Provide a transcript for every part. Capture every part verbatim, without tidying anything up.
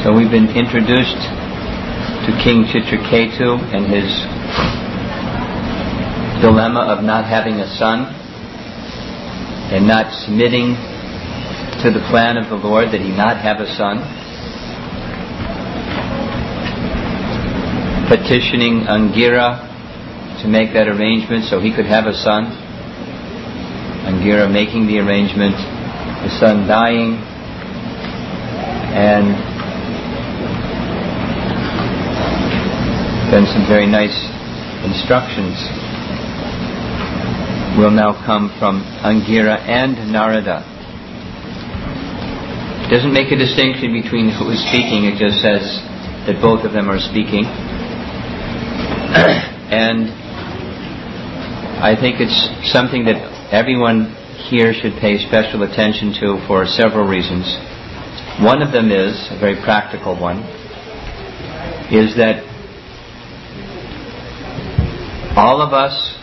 So we've been introduced to King Chitraketu and his dilemma of not having a son and not submitting to the plan of the Lord that he not have a son. Petitioning Angira to make that arrangement so he could have a son. Angira making the arrangement, the son dying, and then some very nice instructions will now come from Angira and Narada. It doesn't make a distinction between who is speaking, it just says that both of them are speaking. And I think it's something that everyone here should pay special attention to for several reasons. One of them is, a very practical one, is that all of us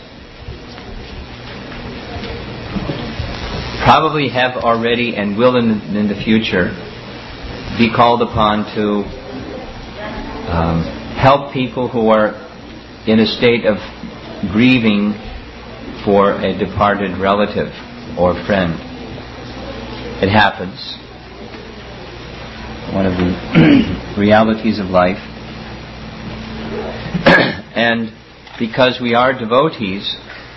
probably have already and will in the, in the future be called upon to um, help people who are in a state of grieving for a departed relative or friend. It happens. One of the realities of life. And because we are devotees,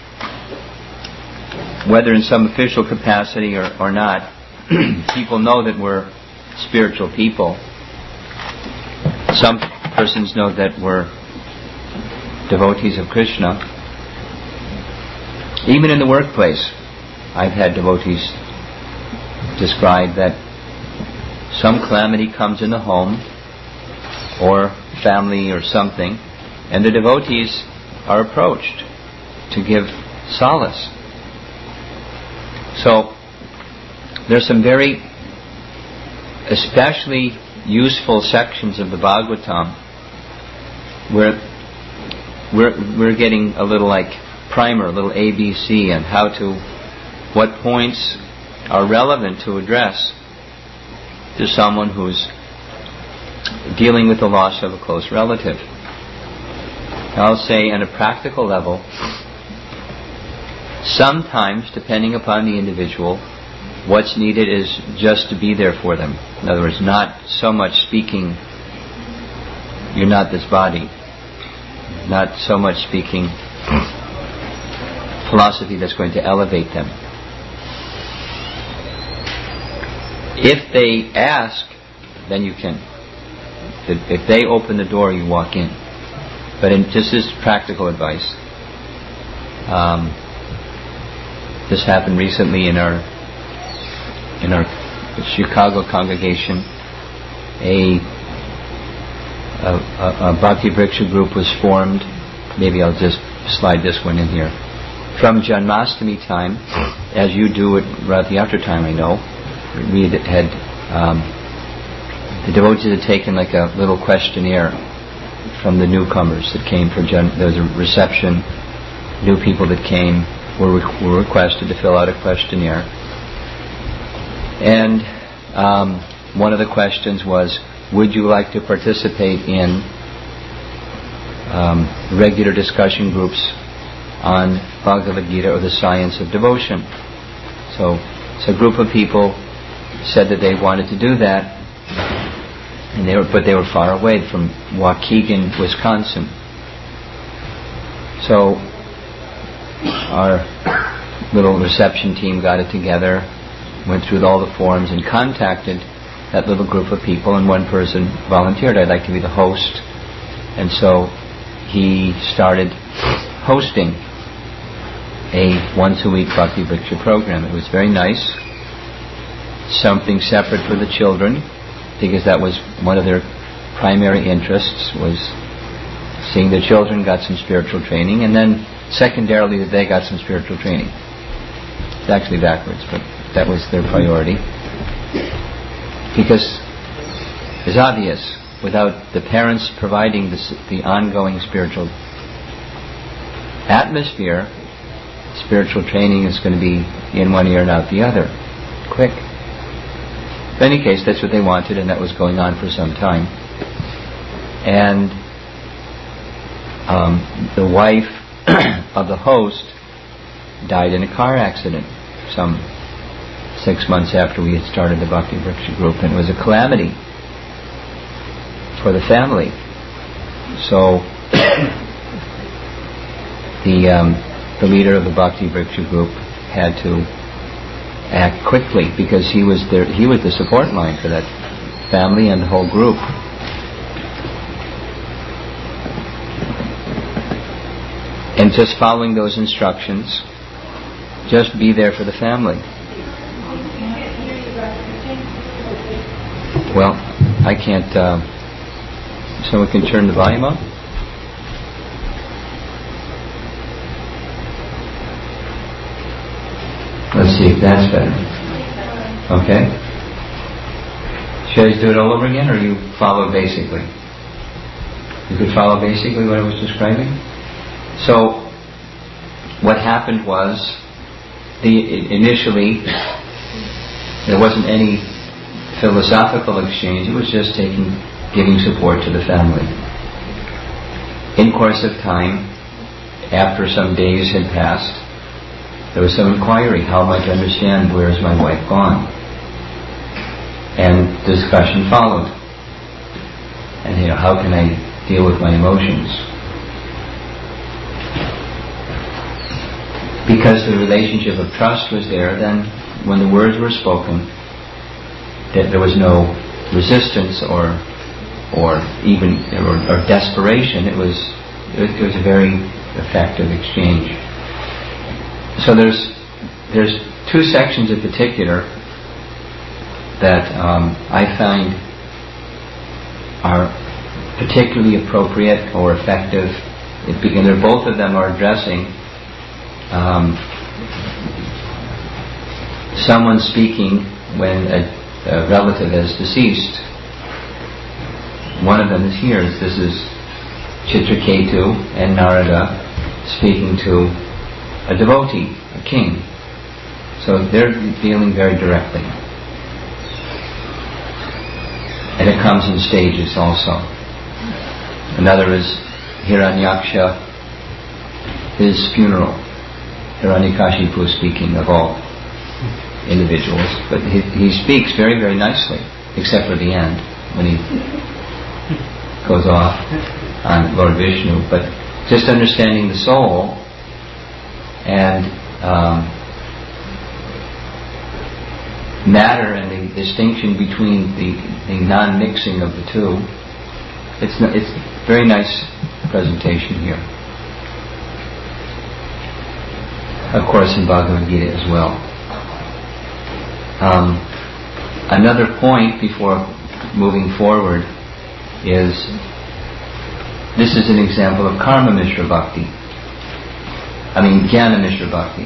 whether in some official capacity or, or not, people know that we're spiritual people. Some persons know that we're devotees of Krishna. Even in the workplace, I've had devotees describe that some calamity comes in the home or family or something, and the devotees are approached to give solace. So there's some very especially useful sections of the Bhagavatam where we're we're getting a little like primer, a little A B C on how to, what points are relevant to address to someone who's dealing with the loss of a close relative. I'll say on a practical level, sometimes, depending upon the individual, what's needed is just to be there for them. In other words, not so much speaking, you're not this body. Not so much speaking philosophy that's going to elevate them. If they ask, then you can. If they open the door, you walk in. But in just as practical advice, um, this happened recently in our in our Chicago congregation. A a, a, a Bhakti Vriksha group was formed. Maybe I'll just slide this one in here. From Janmashtami time, as you do at Rath Yatra time, I know, we had um, the devotees had taken like a little questionnaire from the newcomers that came for Jan. There was a reception. New people that came were were requested to fill out a questionnaire, and um, one of the questions was, would you like to participate in um, regular discussion groups on Bhagavad Gita or the science of devotion? So, so a group of people said that they wanted to do that, and they were, but they were far away from Waukegan, Wisconsin. So our little reception team got it together, went through all the forms, and contacted that little group of people, and one person volunteered, I'd like to be the host. And so he started hosting a once a week Bhakti Vriksha program. It was very nice. Something separate for the children, because that was one of their primary interests, was seeing the children got some spiritual training, and then secondarily that they got some spiritual training. It's actually backwards, but that was their priority. Because it's obvious, without the parents providing this, the ongoing spiritual atmosphere, spiritual training is going to be in one ear and out the other, quick. In any case, that's what they wanted, and that was going on for some time. And um, the wife of the host died in a car accident some six months after we had started the Bhakti Vriksha group, and it was a calamity for the family. So the um, the leader of the Bhakti Vriksha group had to act quickly, because he was there. He was the support line for that family and the whole group. And just following those instructions, just be there for the family. Well, I can't. Uh, someone can turn the volume up. Let's see if that's better. Okay. Should I do it all over again, or you follow basically? You could follow basically what I was describing? So, what happened was, the initially, there wasn't any philosophical exchange, it was just taking, giving support to the family. In course of time, after some days had passed, there was some inquiry, how am I to understand, where is my wife gone? And discussion followed. And you know, how can I deal with my emotions? Because the relationship of trust was there, then when the words were spoken, that there was no resistance or or even or, or desperation. It was it was, it was a very effective exchange. So there's there's two sections in particular that um, I find are particularly appropriate or effective. It begin, they're, both of them are addressing um, someone speaking when a, a relative is deceased. One of them is here. This is Chitraketu and Narada speaking to a devotee, a king. So they're dealing very directly. And it comes in stages also. Another is Hiranyaksha, his funeral. Hiranyakashipu speaking of all individuals. But he, he speaks very, very nicely, except for the end, when he goes off on Lord Vishnu. But just understanding the soul and um, matter and the distinction between the, the non-mixing of the two. It's no, it's very nice presentation here. Of course, in Bhagavad Gita as well. Um, another point before moving forward is this is an example of Karma Mishra Bhakti. I mean, Jnana Mishra Bhakti.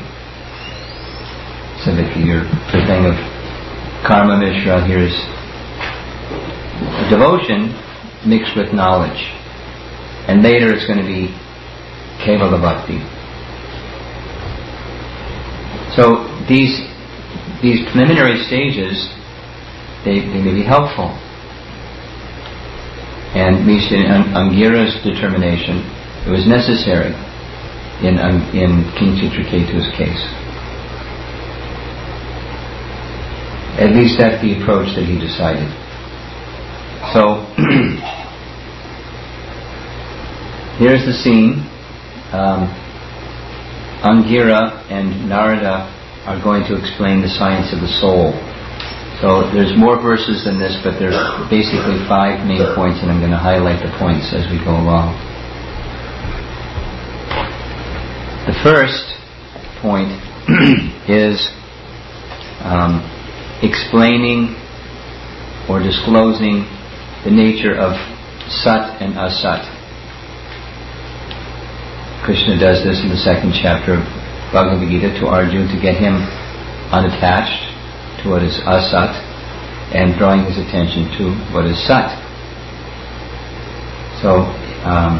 So that you're the thing of Karma Mishra, here's devotion mixed with knowledge. And later it's going to be Kevala Bhakti. So these these preliminary stages, they, they may be helpful. And at least in Angira's determination, it was necessary in in King Chitraketu's case. At least that's the approach that he decided. So, here's the scene. Um, Angira and Narada are going to explain the science of the soul. So there's more verses than this, but there's basically five main points, and I'm going to highlight the points as we go along. The first point is um, explaining or disclosing the nature of Sat and Asat. Krishna does this in the second chapter of Bhagavad Gita to Arjuna to get him unattached to what is Asat and drawing his attention to what is Sat. So, um,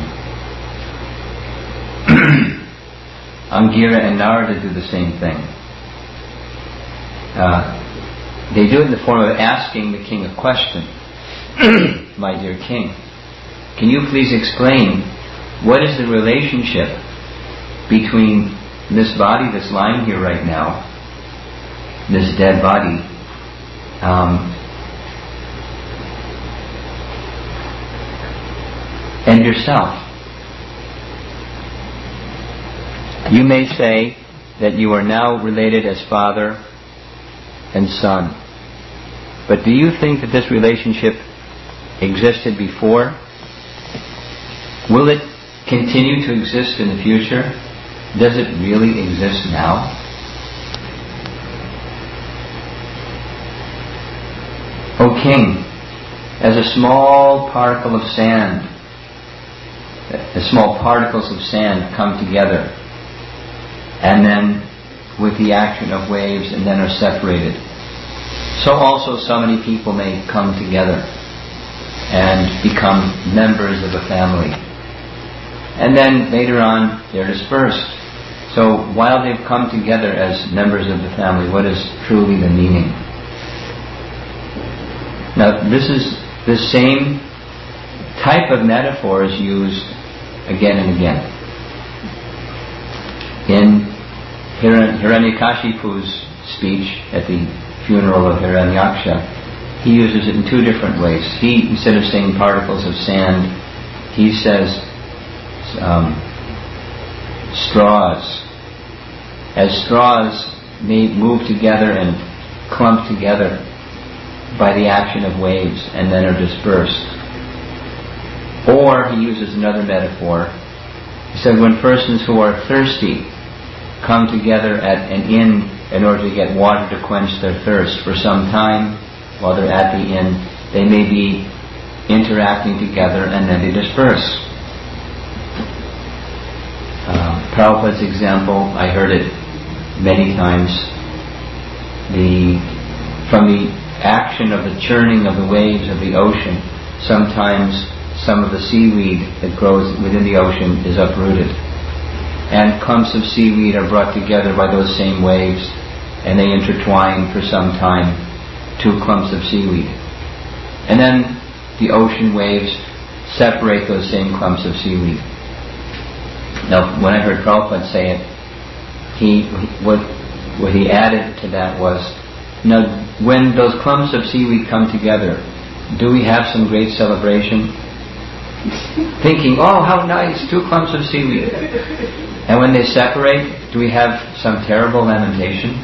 Angira and Narada do the same thing. Uh, they do it in the form of asking the king a question. My dear king, can you please explain what is the relationship between this body that's lying here right now, this dead body, um, and yourself? You may say that you are now related as father and son. But do you think that this relationship existed before? Will it continue to exist in the future? Does it really exist now? O king, as a small particle of sand, the small particles of sand come together, and then with the action of waves and then are separated, so also so many people may come together and become members of a family. And then later on they're dispersed. So while they've come together as members of the family, what is truly the meaning? Now this is the same type of metaphor is used again and again. In Hiranyakashipu's speech at the funeral of Hiranyaksha, he uses it in two different ways. He, instead of saying particles of sand, he says um, straws. As straws may move together and clump together by the action of waves and then are dispersed. Or he uses another metaphor. He said when persons who are thirsty come together at an inn in order to get water to quench their thirst for some time, while they're at the inn, they may be interacting together and then they disperse. Uh, Prabhupada's example, I heard it many times. The from the action of the churning of the waves of the ocean, sometimes some of the seaweed that grows within the ocean is uprooted, and clumps of seaweed are brought together by those same waves, and they intertwine for some time, two clumps of seaweed. And then the ocean waves separate those same clumps of seaweed. Now, when I heard Prabhupada say it, he what what he added to that was, now when those clumps of seaweed come together, do we have some great celebration? Thinking, oh, how nice, two clumps of seaweed. And when they separate, do we have some terrible lamentation?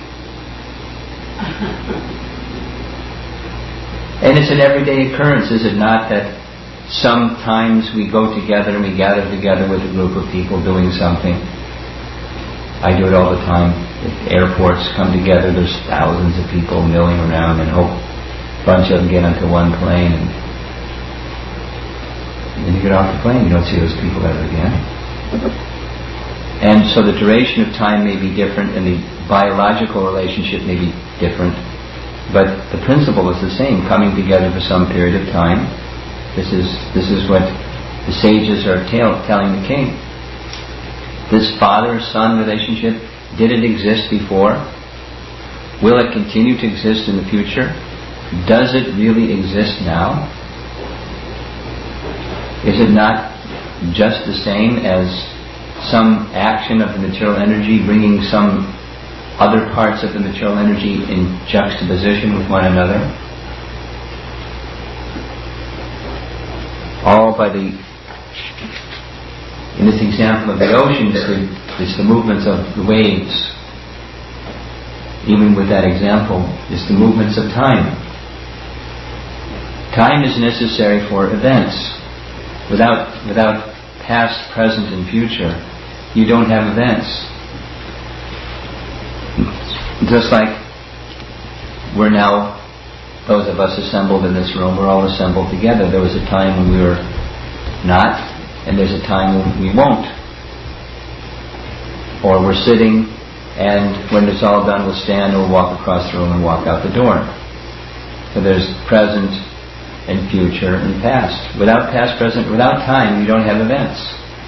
And it's an everyday occurrence, is it not, that sometimes we go together and we gather together with a group of people doing something. I do it all the time. If airports come together, there's thousands of people milling around and hope a bunch of them get onto one plane, and then you get off the plane, you don't see those people ever again. And so the duration of time may be different and the biological relationship may be different, but the principle is the same, coming together for some period of time. This is this is what the sages are tell, telling the king. This father-son relationship, did it exist before? Will it continue to exist in the future? Does it really exist now? Is it not just the same as some action of the material energy bringing some other parts of the material energy in juxtaposition with one another? All by the, in this example of the ocean, it's the, it's the movements of the waves. Even with that example, it's the movements of time. Time is necessary for events. Without without past, present, and future, you don't have events. Just like we're now, those of us assembled in this room, we're all assembled together. There was a time when we were not, and there's a time when we won't. Or we're sitting, and when it's all done, we'll stand or walk across the room and walk out the door. So there's present and future and past. Without past, present, without time, you don't have events.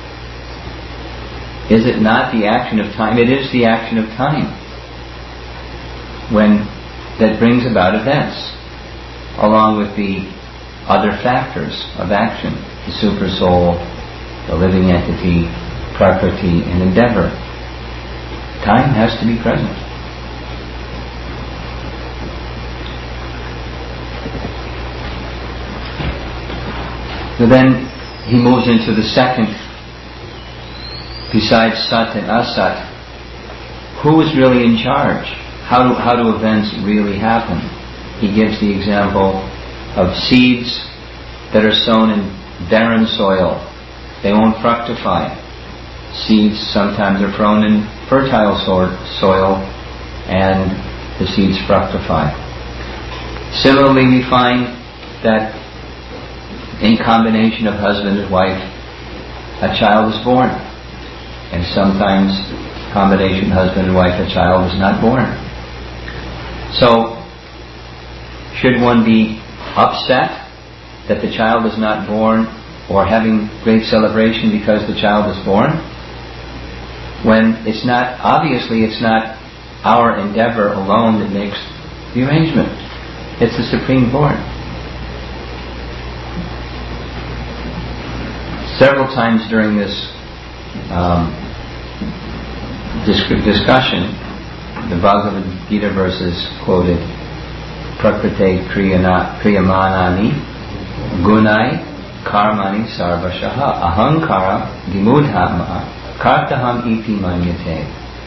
Is it not the action of time? It is the action of time. When that brings about events, along with the other factors of action, the super soul, the living entity, prakriti, and endeavor. Time has to be present. So then he moves into the second, besides Sat and Asat, who is really in charge? How do, how do events really happen? He gives the example of seeds that are sown in barren soil. They won't fructify. Seeds sometimes are thrown in fertile soil and the seeds fructify. Similarly, we find that in combination of husband and wife, a child is born. And sometimes combination husband and wife, a child is not born. So, should one be upset that the child is not born, or having great celebration because the child is born, when it's not, obviously it's not our endeavor alone that makes the arrangement. It's the Supreme Lord. Several times during this um, discussion, the Bhagavad Gita verses quoted, Prakrite Kriyamanani Gunai Karmani Sarvashaha Ahankara Vimudhatma Kartaham Iti Manyate.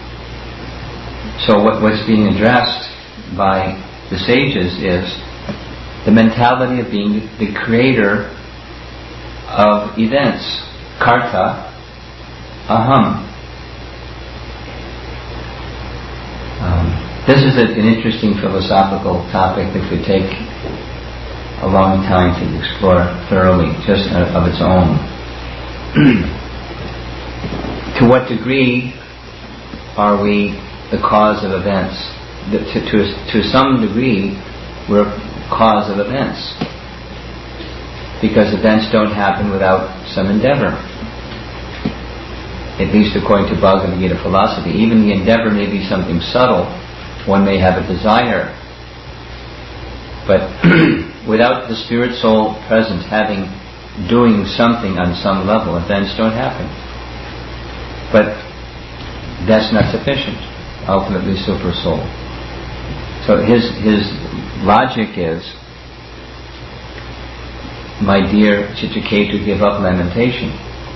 So what, what's being addressed by the sages is the mentality of being the creator of events. Karta, aham. Um, this is a, an interesting philosophical topic that could take a long time to explore thoroughly, just of its own. To what degree are we the cause of events? To, to, to some degree, we're cause of events, because events don't happen without some endeavor. At least according to Bhagavad Gita philosophy, even the endeavor may be something subtle. One may have a desire, but without the spirit soul present having, doing something on some level, events don't happen. But that's not sufficient. Ultimately, super soul. So his his logic is, my dear Chitraketu, give up lamentation.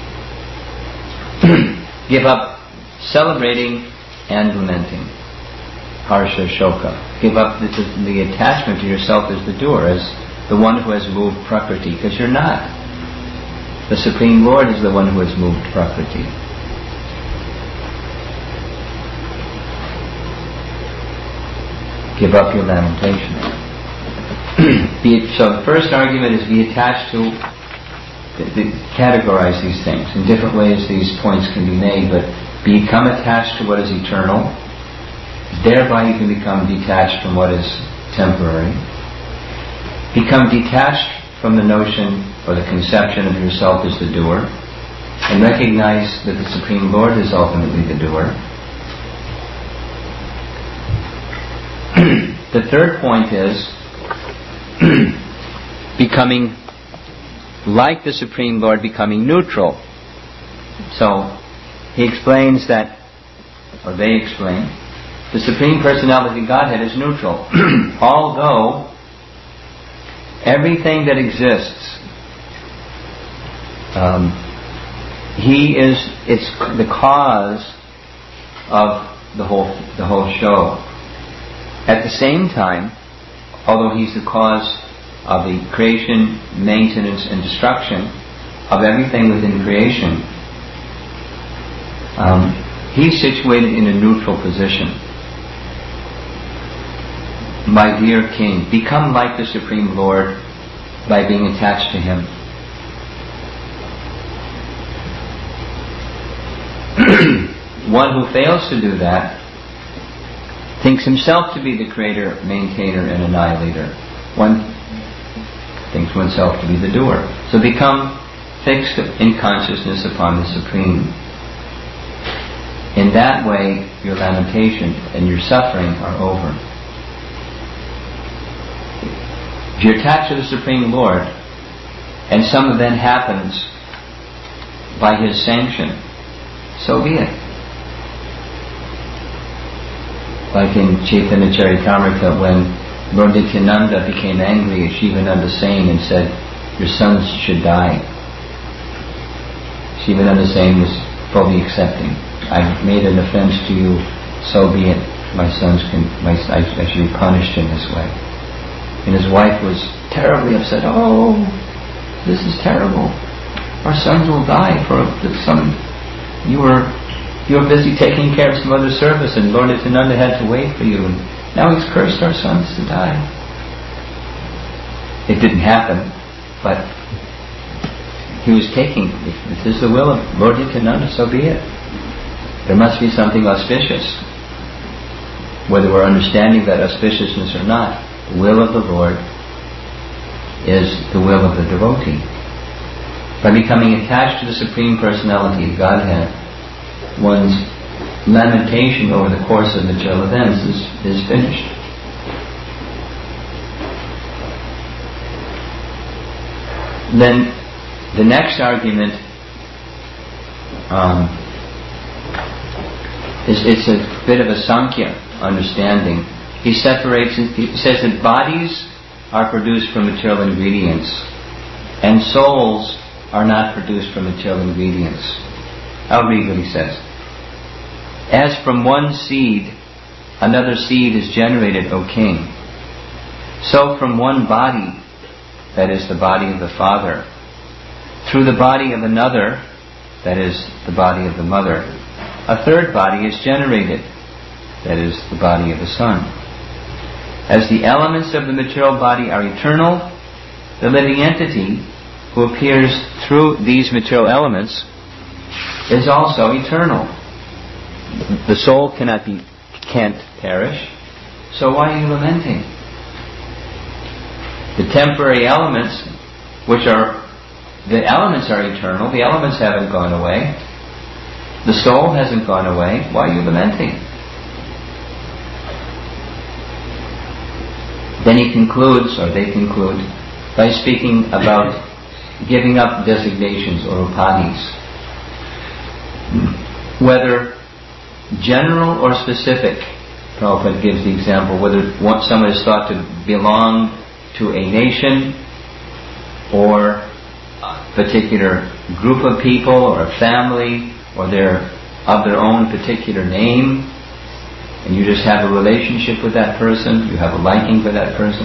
Give up celebrating and lamenting. Harsha Shoka. Give up the, the, the attachment to yourself as the doer, as the one who has moved Prakriti, because you're not. The Supreme Lord is the one who has moved Prakriti. Give up your lamentation. Be it, so the first argument is be attached to, the, the, categorize these things. In different ways these points can be made, but become attached to what is eternal. Thereby you can become detached from what is temporary. Become detached from the notion or the conception of yourself as the doer, and recognize that the Supreme Lord is ultimately the doer. The third point is becoming like the Supreme Lord, becoming neutral. So he explains that, or they explain, the Supreme Personality of Godhead is neutral. Although everything that exists, um, he is, it's the cause of the whole, the whole show. At the same time, although he's the cause of the creation, maintenance, and destruction of everything within creation, um, he's situated in a neutral position. My dear King, become like the Supreme Lord by being attached to Him. One who fails to do that thinks himself to be the creator, maintainer, and annihilator. One thinks oneself to be the doer. So become fixed in consciousness upon the Supreme. In that way, your lamentation and your suffering are over. If you're attached to the Supreme Lord, and some event happens by His sanction, so be it. Like in Chaitanya Charitamrita, when Lord Nityananda became angry at Shivananda Sain and said, "Your sons should die." Shivananda Sain was fully accepting. "I've made an offense to you, so be it. My sons can, my, I, I should be punished in this way." And his wife was terribly upset. "Oh, this is terrible. Our sons will die for some. You were you were busy taking care of some other service, and Lord Nityananda had to wait for you, and now he's cursed our sons to die." It didn't happen, but he was taking. If this is the will of Lord Nityananda, so be it. There must be something auspicious, whether we're understanding that auspiciousness or not. The will of the Lord is the will of the devotee. By becoming attached to the Supreme Personality of Godhead, one's lamentation over the course of material events is, is finished. Then the next argument um, is it's a bit of a Sankhya understanding. He separates, he says that bodies are produced from material ingredients and souls are not produced from material ingredients. I'll read what he says. "As from one seed another seed is generated, O king, so from one body, that is the body of the father, through the body of another, that is the body of the mother, a third body is generated, that is the body of the son. As the elements of the material body are eternal, the living entity who appears through these material elements is also eternal. The soul cannot be, can't perish, so why are you lamenting? The temporary elements, which are, the elements are eternal, the elements haven't gone away, the soul hasn't gone away, why are you lamenting? Then he concludes, or they conclude, by speaking about giving up designations or upadhis. Whether general or specific, Prabhupada gives the example, whether someone is thought to belong to a nation or a particular group of people or a family, or they're of their own particular name, and you just have a relationship with that person, you have a liking for that person.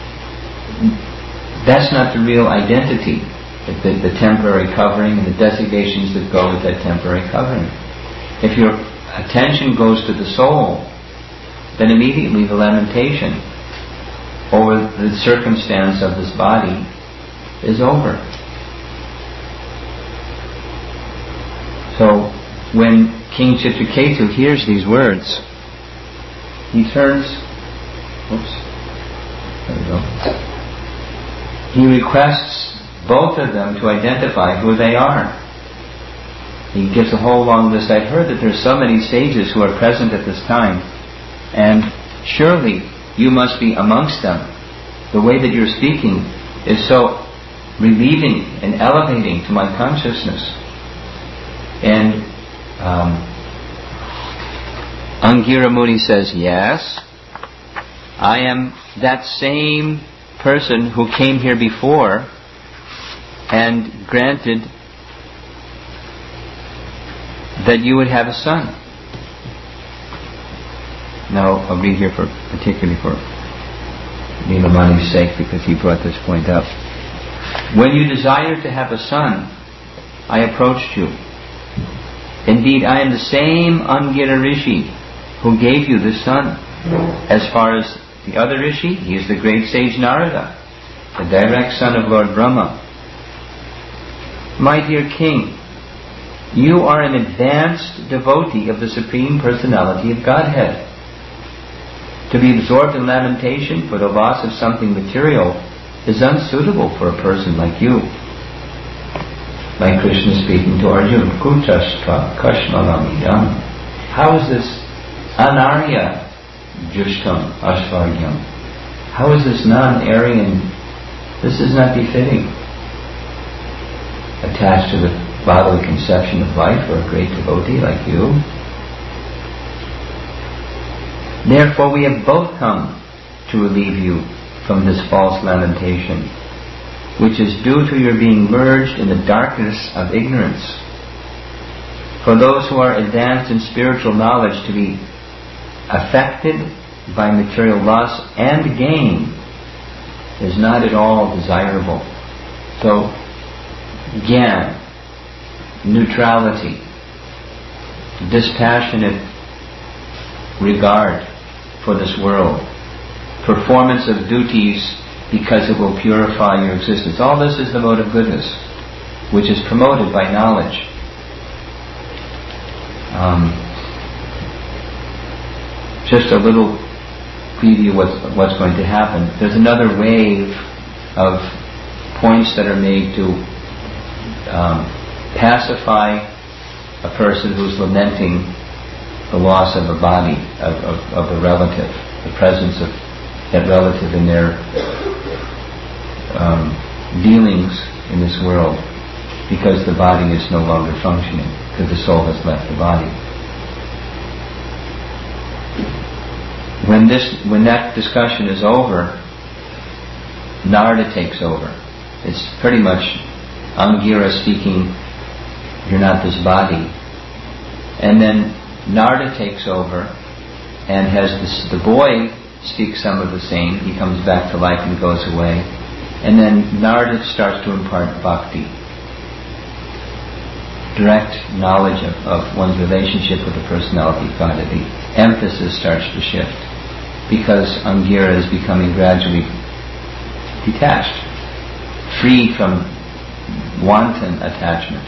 That's not the real identity, the, the temporary covering and the designations that go with that temporary covering. If your attention goes to the soul, then immediately the lamentation over the circumstance of this body is over. So when King Chitraketu hears these words, he turns, oops, there we go. He requests both of them to identify who they are. He gives a whole long list. I've heard that there's so many sages who are present at this time, and surely you must be amongst them. The way that you're speaking is so relieving and elevating to my consciousness. And um, Angira Muni says, yes, I am that same person who came here before and granted that you would have a son. Now I'll read here for particularly for Nilamani's sake, because he brought this point up. When you desired to have a son, I approached you. Indeed, I am the same Angira Rishi who gave you this son. As far as the other Rishi, he is the great sage Narada, the direct son of Lord Brahma. My dear king, you are an advanced devotee of the Supreme Personality of Godhead. To be absorbed in lamentation for the loss of something material is unsuitable for a person like you. Like Krishna speaking to Arjuna, Kutashka Kashmalamidam. How is this Anarya Jushtam Ashvaryam? How is this non-Aryan This is not befitting. Attached to the bodily conception of life or a great devotee like you. Therefore we have both come to relieve you from this false lamentation, which is due to your being merged in the darkness of ignorance. For those who are advanced in spiritual knowledge, to be affected by material loss and gain is not at all desirable. So, gyan, neutrality, dispassionate regard for this world, performance of duties because it will purify your existence. All this is the mode of goodness, which is promoted by knowledge. Um, just a little preview of what's, what's going to happen. There's another wave of points that are made to um, pacify a person who's lamenting the loss of a body, of, of, of a relative, the presence of that relative in their um, dealings in this world, because the body is no longer functioning, because the soul has left the body. When this, when that discussion is over, Narada takes over. It's pretty much Angira speaking, "You're not this body," and then Narada takes over and has this, the boy speaks some of the same. He comes back to life and goes away, and then Narada starts to impart bhakti, direct knowledge of, of one's relationship with the personality of God. The emphasis starts to shift because Angira is becoming gradually detached, freed from wanton attachment.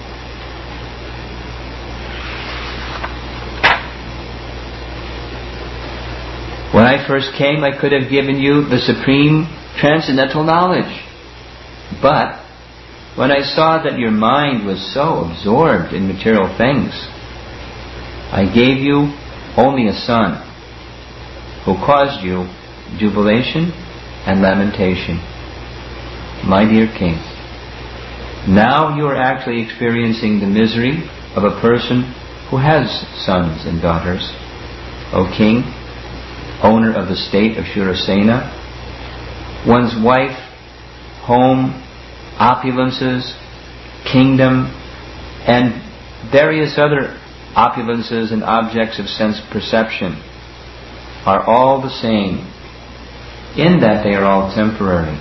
When I first came, I could have given you the supreme transcendental knowledge. But when I saw that your mind was so absorbed in material things, I gave you only a son who caused you jubilation and lamentation. My dear king, now you are actually experiencing the misery of a person who has sons and daughters. O king, owner of the state of Shurasena, one's wife, home, opulences, kingdom, and various other opulences and objects of sense perception are all the same, in that they are all temporary.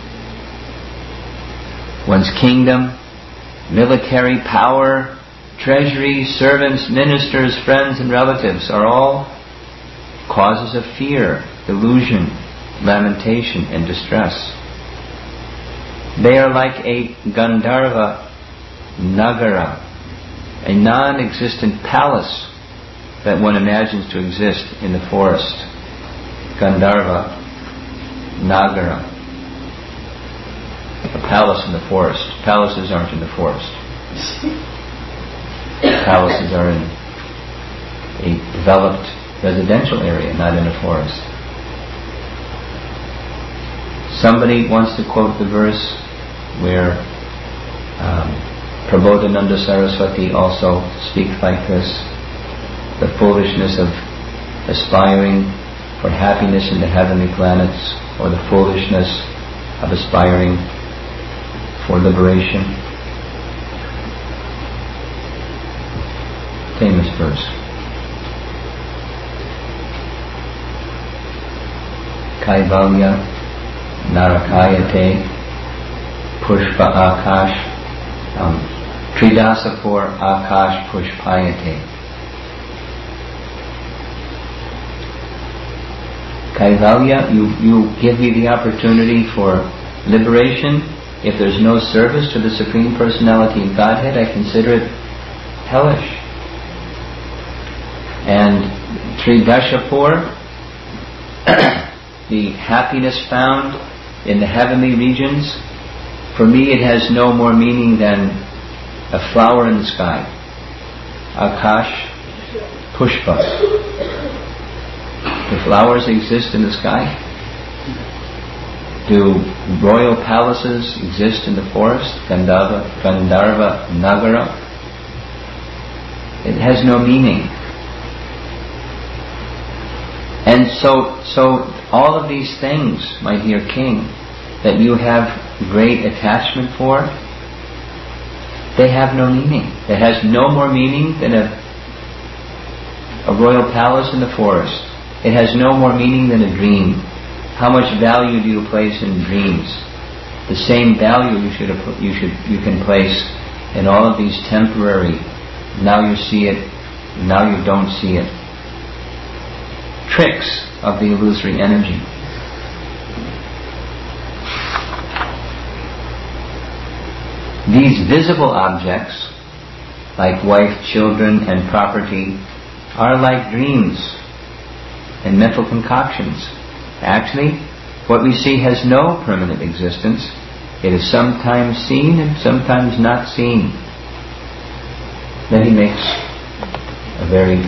One's kingdom, military power, treasury, servants, ministers, friends, and relatives are all causes of fear, delusion, lamentation, and distress. They are like a Gandharva Nagara, a non-existent palace that one imagines to exist in the forest. Gandharva Nagara, a palace in the forest. Palaces aren't in the forest. Palaces are in a developed residential area, not in a forest. Somebody wants to quote the verse where um, Prabodhananda Saraswati also speaks like this: the foolishness of aspiring for happiness in the heavenly planets, or the foolishness of aspiring for liberation. Famous verse. Kaivalya Narakayate Pushpa Akash um, Tridasapur Akash Pushpayate. Kaivalya, you, you give me the opportunity for liberation. If there's no service to the Supreme Personality in Godhead, I consider it hellish. And Tridashapur, the happiness found in the heavenly regions, for me it has no more meaning than a flower in the sky. Akash Pushpa. The flowers exist in the sky. Do royal palaces exist in the forest? Gandharva, Gandharva Nagara? It has no meaning. And so, so all of these things, my dear king, that you have great attachment for, they have no meaning. It has no more meaning than a, a royal palace in the forest. It has no more meaning than a dream. How much value do you place in dreams? The same value you should you should you can place in all of these temporary, now you see it, now you don't see it, tricks of the illusory energy. These visible objects, like wife, children, and property, are like dreams and mental concoctions. Actually, what we see has no permanent existence. It is sometimes seen and sometimes not seen. Then he makes a very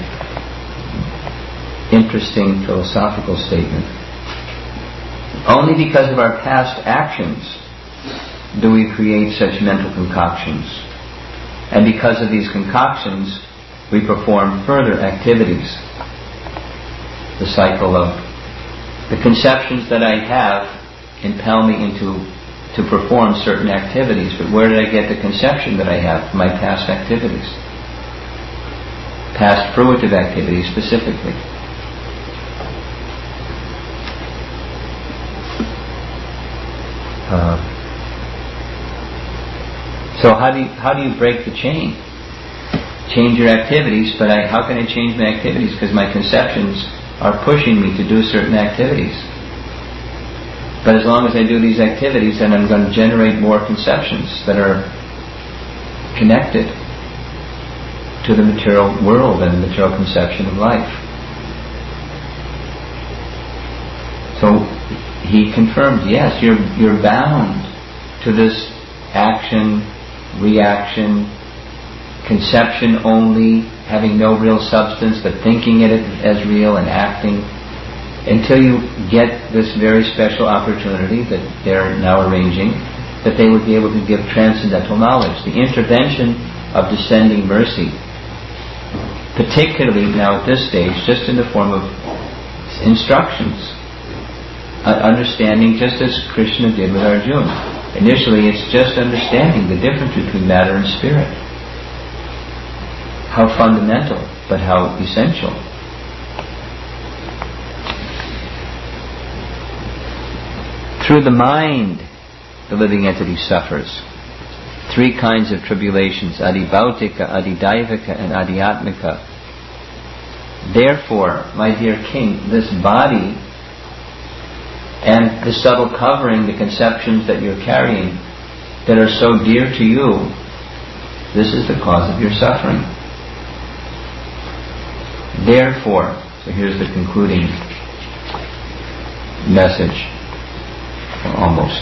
interesting philosophical statement. Only because of our past actions do we create such mental concoctions. And because of these concoctions, we perform further activities. The cycle of the conceptions that I have impel me into to perform certain activities, but where did I get the conception that I have? My past activities. Past fruitive activities specifically. Uh, so how do you, how do you break the chain? Change your activities, but I, how can I change my activities? Because my conceptions are pushing me to do certain activities. But as long as I do these activities, then I'm going to generate more conceptions that are connected to the material world and the material conception of life. So he confirmed, yes, you're you're bound to this action, reaction, conception only, having no real substance, but thinking it as real and acting, until you get this very special opportunity that they're now arranging, that they would be able to give transcendental knowledge, the intervention of descending mercy, particularly now at this stage, just in the form of instructions, uh, understanding, just as Krishna did with Arjuna. Initially, it's just understanding the difference between matter and spirit. How fundamental, but how essential. Through the mind, the living entity suffers. Three kinds of tribulations: adibhautika, adidaivika, and adhyatmika. Therefore, my dear king, this body and the subtle covering, the conceptions that you're carrying that are so dear to you, this is the cause of your suffering. Therefore, so here's the concluding message, almost.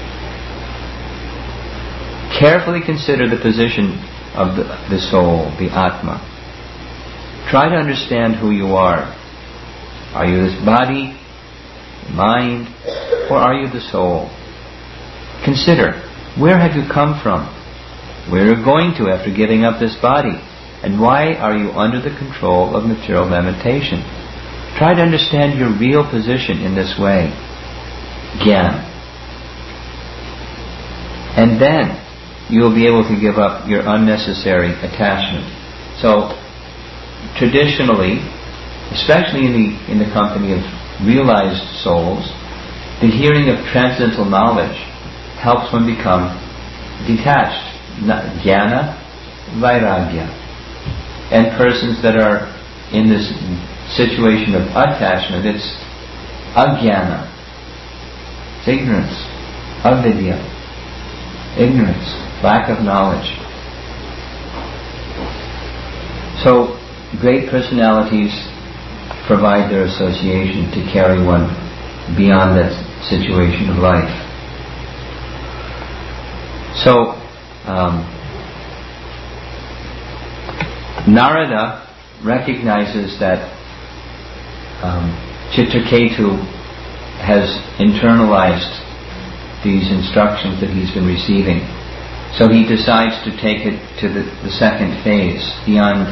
Carefully consider the position of the, the soul, the Atma. Try to understand who you are. Are you this body, mind, or are you the soul? Consider, where have you come from? Where are you going to after giving up this body? And why are you under the control of material limitation? Try to understand your real position in this way. Gyan. And then you will be able to give up your unnecessary attachment. So, traditionally, especially in the in the company of realized souls, the hearing of transcendental knowledge helps one become detached. Jnana, vairagya. And persons that are in this situation of attachment, it's ajnana. It's ignorance. Avidya. Ignorance. Lack of knowledge. So, great personalities provide their association to carry one beyond that situation of life. So, um, Narada recognizes that um, Chitraketu has internalized these instructions that he's been receiving. So he decides to take it to the, the second phase, beyond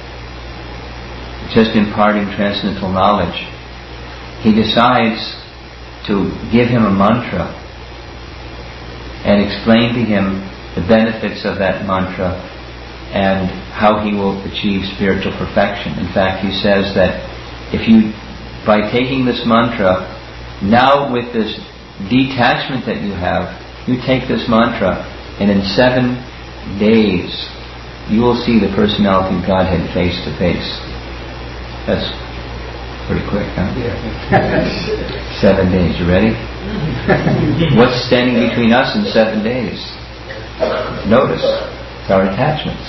just imparting transcendental knowledge. He decides to give him a mantra and explain to him the benefits of that mantra and how he will achieve spiritual perfection. In fact, he says that if you, by taking this mantra, now with this detachment that you have, you take this mantra, and in seven days you will see the personality of Godhead face to face. That's pretty quick, huh? Yeah. Seven days. You ready? What's standing between us and seven days? Notice. It's our attachments.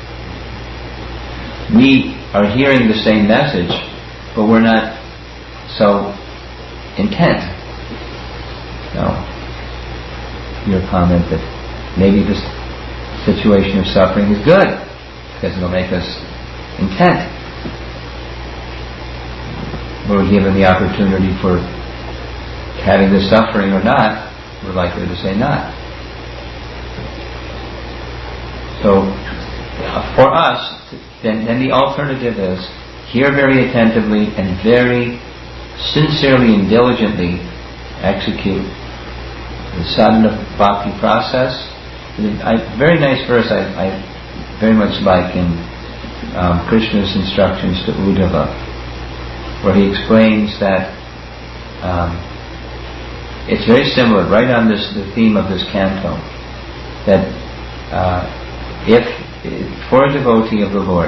We are hearing the same message, but we're not so intent. No. Your comment that maybe this situation of suffering is good because it'll make us intent. We're given the opportunity for having the suffering or not, we're likely to say not. So, for us, then, then the alternative is hear very attentively and very sincerely and diligently execute the sadhana bhakti process. A very nice verse I, I very much like in um, Krishna's instructions to Uddhava, where he explains that um, it's very similar, right on this the theme of this canto, that uh, if for a devotee of the Lord,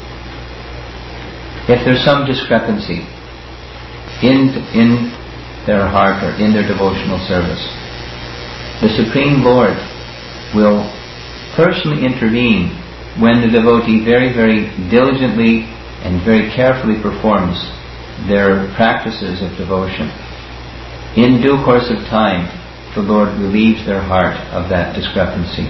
if there's some discrepancy in in their heart or in their devotional service, the Supreme Lord will personally intervene when the devotee very, very diligently and very carefully performs their practices of devotion. In due course of time, the Lord relieves their heart of that discrepancy,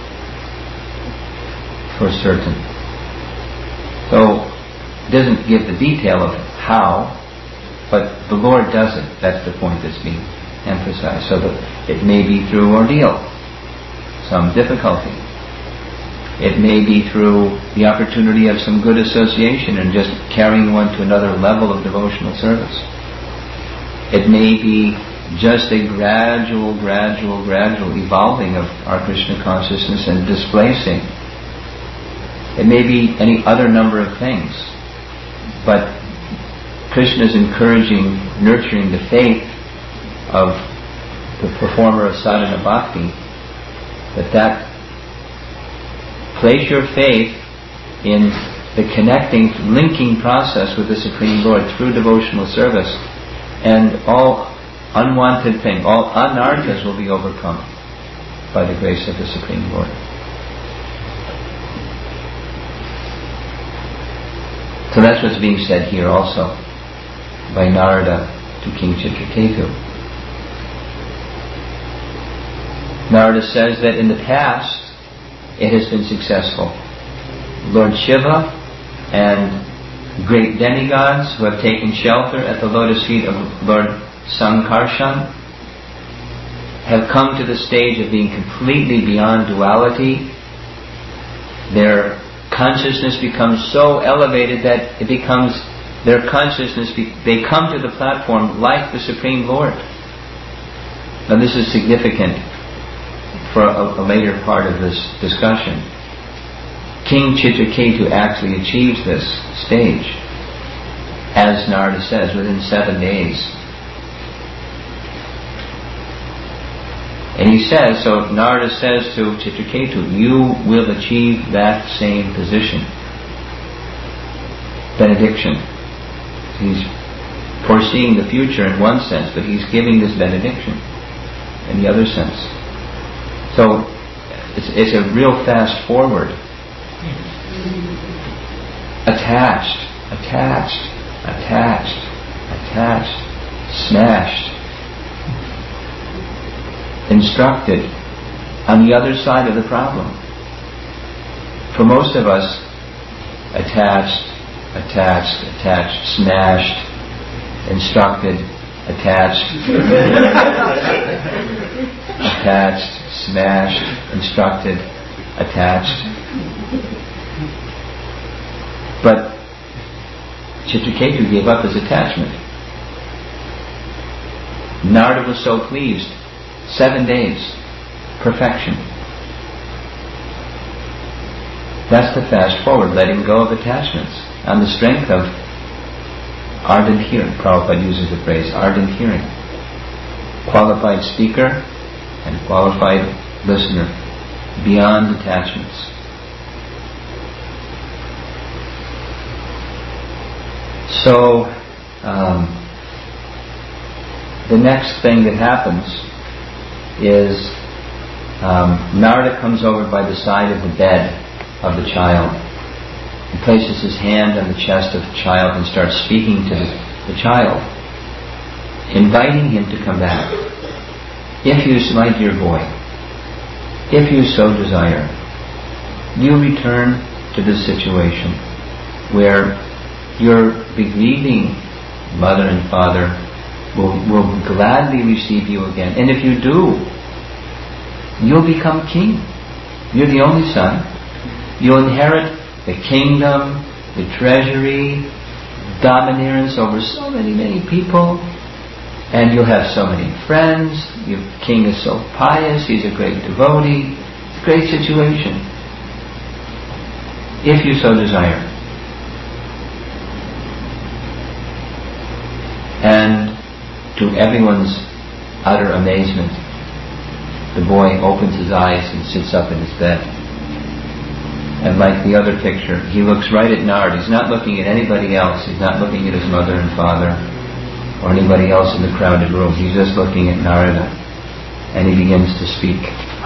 for certain. So, it doesn't give the detail of how, but the Lord does it. That's the point that's being emphasized. So that it may be through ordeal, some difficulty. It may be through the opportunity of some good association and just carrying one to another level of devotional service. It may be just a gradual, gradual, gradual evolving of our Krishna consciousness and displacing. It may be any other number of things. But Krishna is encouraging, nurturing the faith of the performer of sadhana bhakti, that that place your faith in the connecting, linking process with the Supreme Lord through devotional service, and all unwanted things, all anarthas will be overcome by the grace of the Supreme Lord. So that's what's being said here also by Narada to King Chitraketu. Narada says that in the past it has been successful. Lord Shiva and great demigods who have taken shelter at the lotus feet of Lord Sankarshan have come to the stage of being completely beyond duality. Their consciousness becomes so elevated that it becomes their consciousness, be, they come to the platform like the Supreme Lord. Now this is significant for a, a later part of this discussion. King Chitraketu actually achieves this stage, as Narada says, within seven days. And he says, so Narada says to Chitraketu, you will achieve that same position. Benediction. He's foreseeing the future in one sense, but he's giving this benediction in the other sense. So it's, it's a real fast forward. Attached, attached, attached, attached, smashed, instructed on the other side of the problem. For most of us, attached, attached, attached, smashed, instructed, attached. attached, smashed, instructed, attached. But Chitraketu gave up his attachment. Narada was so pleased. Seven days. Perfection. That's the fast forward, letting go of attachments on the strength of ardent hearing. Prabhupada uses the phrase ardent hearing. Qualified speaker and qualified listener, beyond attachments. So, um, the next thing that happens is um, Narada comes over by the side of the bed of the child. He places his hand on the chest of the child and starts speaking to the, the child, inviting him to come back. If you, my dear boy, if you so desire, you return to this situation where your bereaving mother and father will, will gladly receive you again. And if you do, you'll become king. You're the only son. You'll inherit the kingdom, the treasury, domineerance over so many, many people, and you'll have so many friends. Your king is so pious, he's a great devotee. It's a great situation. If you so desire. And to everyone's utter amazement, the boy opens his eyes and sits up in his bed. And like the other picture, he looks right at Narada. He's not looking at anybody else. He's not looking at his mother and father or anybody else in the crowded room. He's just looking at Narada. And he begins to speak.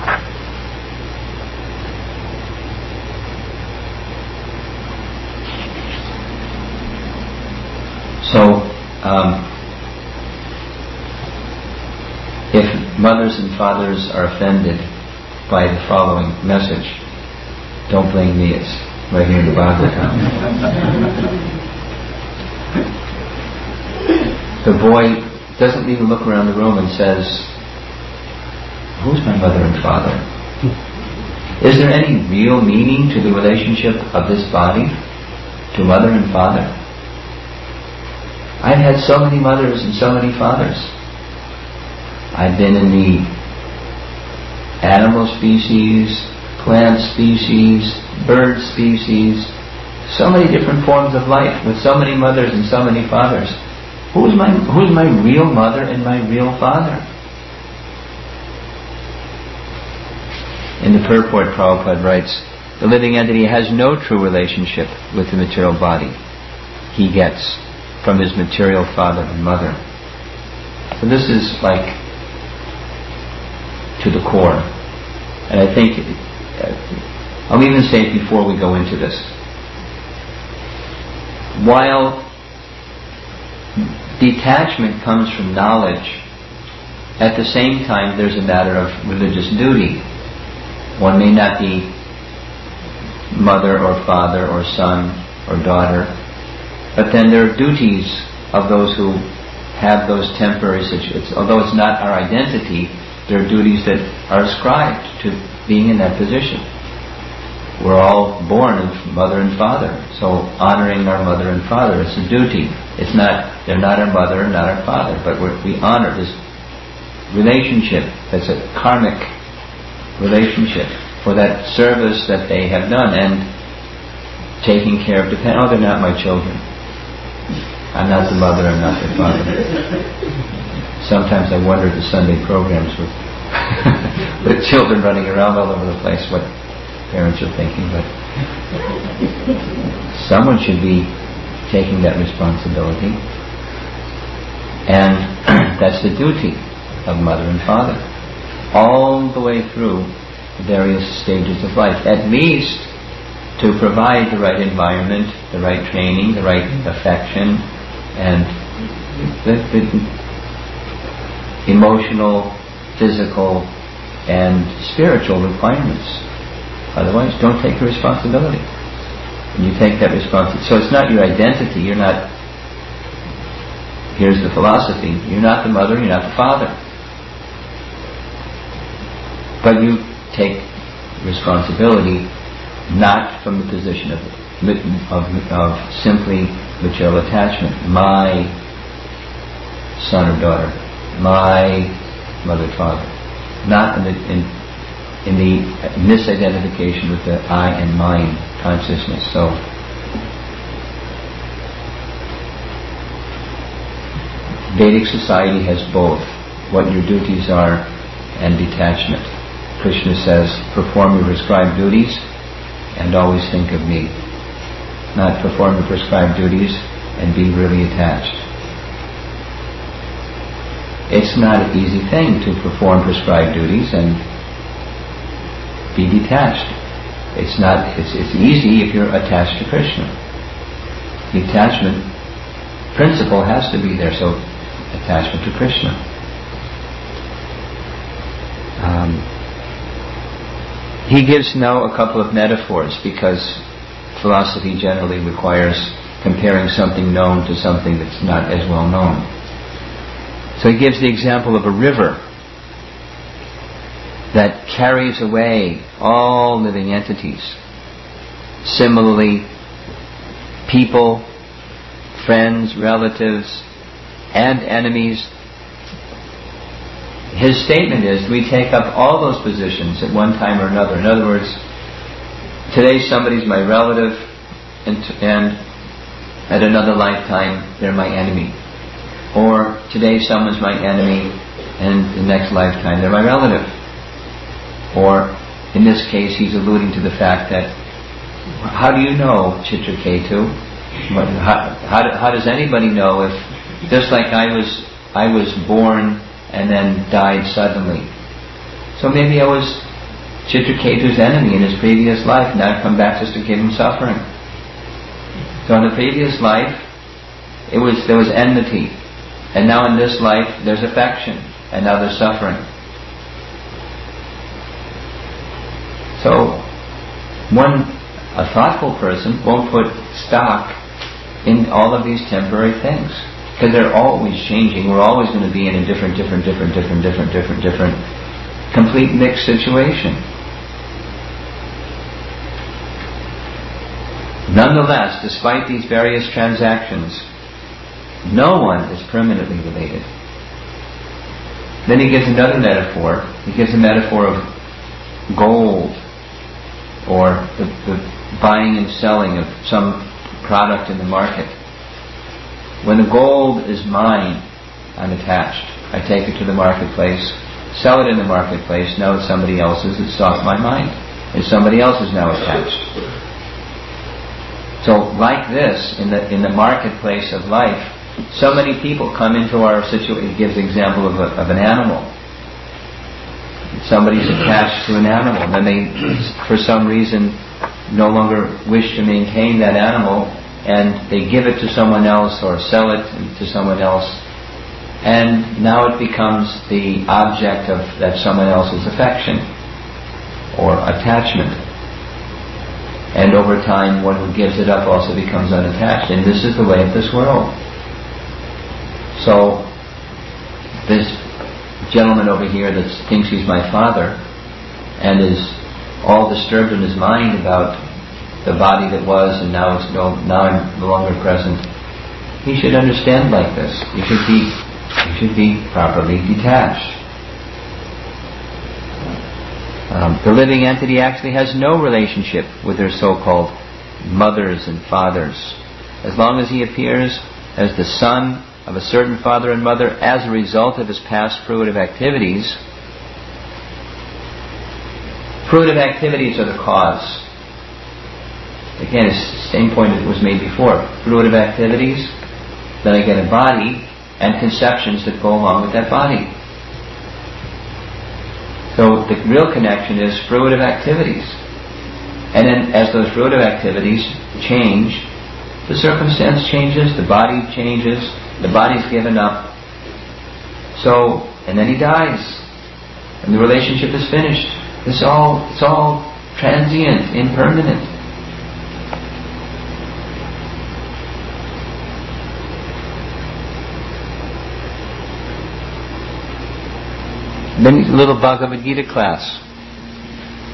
So, um, if mothers and fathers are offended by the following message, don't blame me, it's right here in the Bhagavatam. The boy doesn't even look around the room and says, who's my mother and father? Is there any real meaning to the relationship of this body to mother and father? I've had so many mothers and so many fathers. I've been in the animal species, plant species, bird species, so many different forms of life with so many mothers and so many fathers. Who's my who's my real mother and my real father? In the purport, Prabhupada writes, the living entity has no true relationship with the material body he gets from his material father and mother. So this is like to the core. And I think I'll even say it before we go into this. While detachment comes from knowledge, at the same time there's a matter of religious duty. One may not be mother or father or son or daughter, but then there are duties of those who have those temporary situations. Although it's not our identity, there are duties that are ascribed to being in that position. We're all born of mother and father, so honoring our mother and father is a duty. It's not, they're not our mother and not our father, but we're, we honor this relationship that's a karmic relationship for that service that they have done and taking care of depend. Oh, they're not my children. I'm not the mother, I'm not the father. Sometimes I wonder at the Sunday programs with with children running around all over the place what parents are thinking, but someone should be taking that responsibility, and that's the duty of mother and father all the way through the various stages of life, at least to provide the right environment, the right training, the right affection, and the, the emotional, physical, and spiritual requirements. Otherwise, don't take the responsibility. And you take that responsibility. So it's not your identity. You're not, here's the philosophy, you're not the mother, you're not the father. But you take responsibility not from the position of, of, of simply material attachment. My son or daughter, my mother, father. Not in the, in, in the misidentification with the I and mine consciousness. So, Vedic society has both, what your duties are and detachment. Krishna says, perform your prescribed duties and always think of me. Not perform the prescribed duties and be really attached. It's not an easy thing to perform prescribed duties and be detached. It's not. It's, it's easy if you're attached to Krishna. The attachment principle has to be there. So, attachment to Krishna. Um, he gives now a couple of metaphors because philosophy generally requires comparing something known to something that's not as well known. So he gives the example of a river that carries away all living entities. Similarly, people, friends, relatives, and enemies. His statement is, we take up all those positions at one time or another. In other words, today somebody's my relative, and, and at another lifetime they're my enemy. Or today someone's my enemy, and the next lifetime they're my relative. Or in this case he's alluding to the fact that, how do you know Chitraketu? How, how, how does anybody know if, just like I was I was born and then died suddenly. So maybe I was Chitraketu's enemy in his previous life, and I've come back just to give him suffering. So in the previous life, it was there was enmity. And now in this life, there's affection, and now there's suffering. So, one, a thoughtful person won't put stock in all of these temporary things, because they're always changing. We're always going to be in a different, different, different, different, different, different, different, complete mixed situation. Nonetheless, despite these various transactions, no one is permanently related. Then he gives another metaphor. He gives a metaphor of gold, or the, the buying and selling of some product in the market. When the gold is mine, I'm attached. I take it to the marketplace, sell it in the marketplace. Now it's somebody else's. It's off my mind. And somebody else is now attached. So, like this, in the in the marketplace of life, so many people come into our situation. It gives the example of, a, of an animal. Somebody's attached to an animal, and then they, for some reason, no longer wish to maintain that animal, and they give it to someone else or sell it to someone else, and now it becomes the object of that someone else's affection or attachment. And over time, one who gives it up also becomes unattached, and this is the way of this world. So, this gentleman over here that thinks he's my father and is all disturbed in his mind about the body that was and now it's no now I'm no longer present, he should understand like this. He should be he should be properly detached. Um, the living entity actually has no relationship with their so-called mothers and fathers. As long as he appears as the son of a certain father and mother as a result of his past fruitive activities. Fruitive activities are the cause. Again, it's the same point that was made before. Fruitive activities, then I get a body and conceptions that go along with that body. So the real connection is fruitive activities. And then as those fruitive activities change, the circumstance changes, the body changes, the body's given up. So, and then he dies. And the relationship is finished. It's all, it's all transient, impermanent. Then a little Bhagavad Gita class.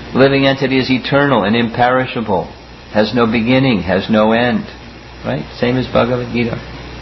The living entity is eternal and imperishable, has no beginning, has no end. Right? Same as Bhagavad Gita.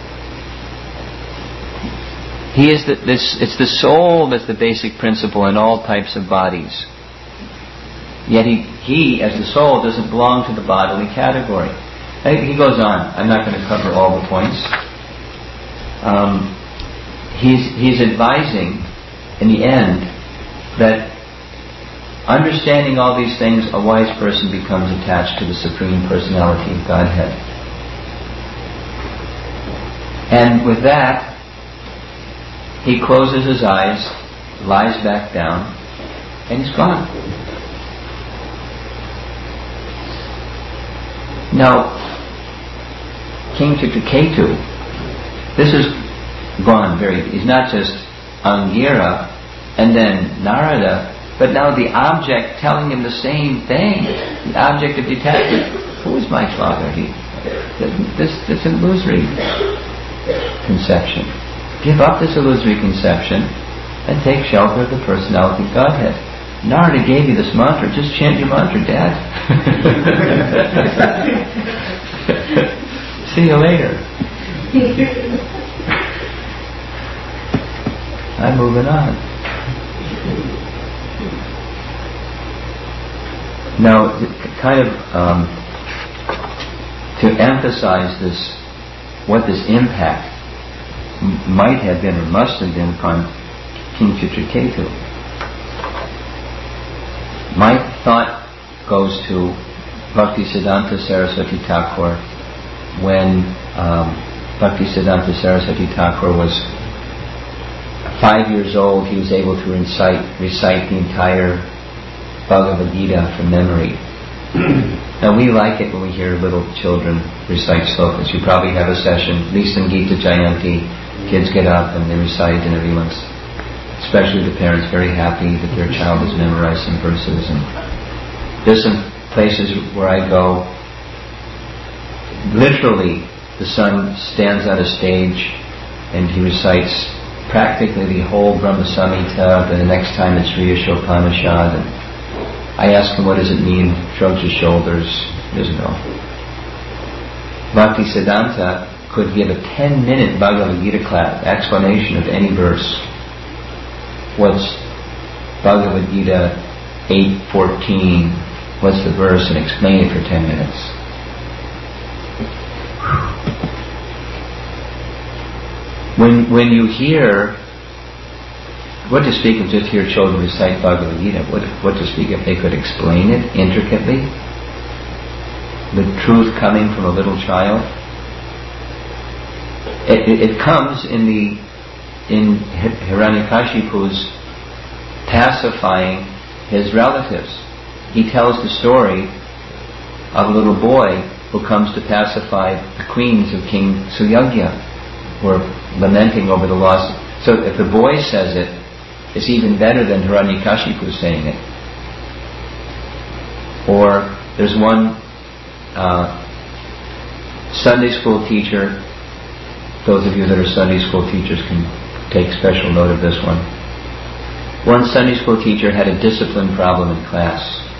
He is the, this. It's the soul that's the basic principle in all types of bodies. Yet he, he, as the soul, doesn't belong to the bodily category. He goes on. I'm not going to cover all the points. Um, he's he's advising, in the end, that understanding all these things, a wise person becomes attached to the Supreme Personality of Godhead. And with that, he closes his eyes, lies back down, and he's gone. Now, King Chitraketu, this is gone very... He's not just Angira and then Narada, but now the object telling him the same thing. The object of detachment. Who is my father? He, this, this illusory conception. Give up this illusory conception and take shelter of the personality of Godhead. Narada gave you this mantra. Just chant your mantra, Dad. See you later. I'm moving on. Now, kind of um, to emphasize this, what this impact m- might have been or must have been upon King Chitraketu, my thought goes to Bhaktisiddhanta Saraswati Thakur. When um, Bhaktisiddhanta Saraswati Thakur was five years old, he was able to recite, recite the entire Bhagavad Gita from memory. Now we like it when we hear little children recite slokas. You probably have a session, at least in Gita Jayanti, kids get up and they recite, and everyone's, especially the parents, very happy that their child has memorized some verses. And there's some places where I go, literally the son stands on a stage and he recites practically the whole Brahma Samhita, but the next time it's Sri Ishopanishad. And I ask him, what does it mean? Shrugs his shoulders. He doesn't know. Bhaktisiddhanta could give a ten-minute Bhagavad Gita class, explanation of any verse. What's Bhagavad Gita eight fourteen? What's the verse? And explain it for ten minutes. When when you hear, what to speak of just hear children recite Bhagavad Gita, what, what to speak if they could explain it intricately? The truth coming from a little child. It, it, it comes in the in Hiranyakashipu's pacifying his relatives. He tells the story of a little boy who comes to pacify the queens of King Suyagya, who are lamenting over the loss. So if the boy says it, it's even better than Hiranyakashipu saying it. Or there's one uh, Sunday school teacher. Those of you that are Sunday school teachers can take special note of this one. One Sunday school teacher had a discipline problem in class.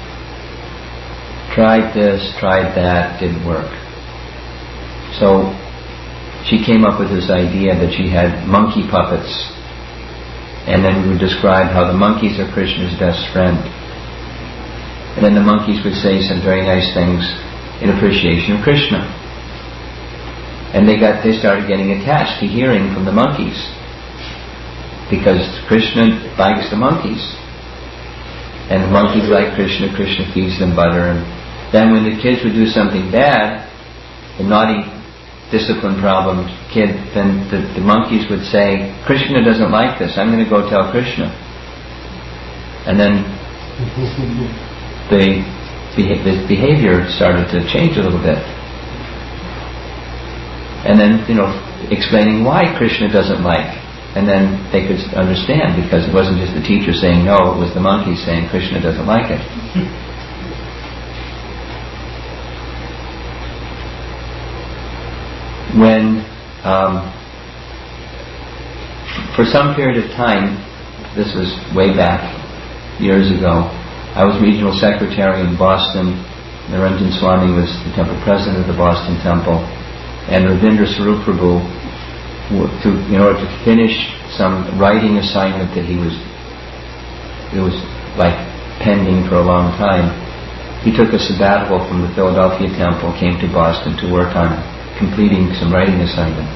Tried this, tried that, didn't work. So she came up with this idea that she had monkey puppets, and then we would describe how the monkeys are Krishna's best friend. And then the monkeys would say some very nice things in appreciation of Krishna. And they got they started getting attached to hearing from the monkeys, because Krishna likes the monkeys. And the monkeys like Krishna, Krishna feeds them butter. And then when the kids would do something bad, the naughty discipline problem kid, then the, the monkeys would say, Krishna doesn't like this, I'm going to go tell Krishna. And then the, the behavior started to change a little bit. And then, you know, explaining why Krishna doesn't like. And then they could understand, because it wasn't just the teacher saying no, it was the monkeys saying Krishna doesn't like it. When, um, for some period of time, this was way back, years ago, I was regional secretary in Boston. Niranjan Swami was the temple president of the Boston Temple. And Ravindra Sarup Prabhu, to, in order to finish some writing assignment that he was, it was like pending for a long time, he took a sabbatical from the Philadelphia Temple, came to Boston to work on completing some writing assignment.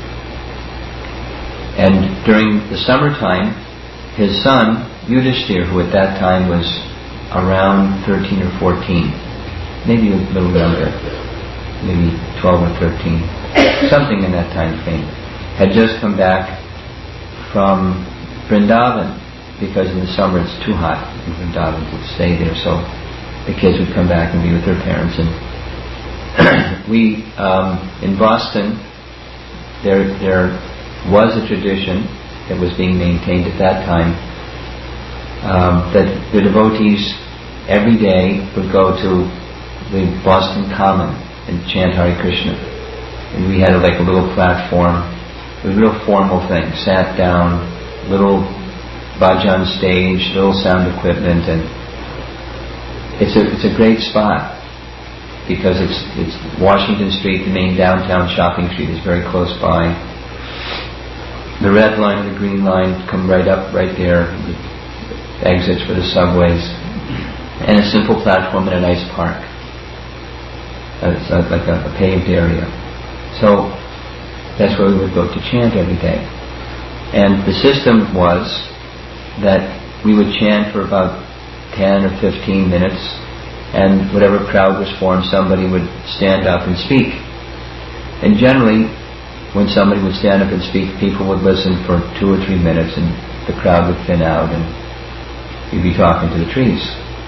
And during the summertime, his son, Yudhishthir, who at that time was around thirteen or fourteen, maybe a little younger, maybe twelve or thirteen, something in that time frame, had just come back from Vrindavan, because in the summer it's too hot in Vrindavan to stay there, so the kids would come back and be with their parents. And we, um, in Boston, there there was a tradition that was being maintained at that time, um, that the devotees every day would go to the Boston Common and chant Hare Krishna. And we had a, like a little platform, a real formal thing, sat down, little bhajan stage, little sound equipment, and it's a it's a great spot because it's it's Washington Street, the main downtown shopping street, is very close by. The red line and the green line come right up right there, the exits for the subways, and a simple platform in a nice park. It's like a, a paved area. So that's where we would go to chant every day. And the system was that we would chant for about ten or fifteen minutes, and whatever crowd was formed, somebody would stand up and speak. And generally, when somebody would stand up and speak, people would listen for two or three minutes, and the crowd would thin out, and you'd be talking to the trees.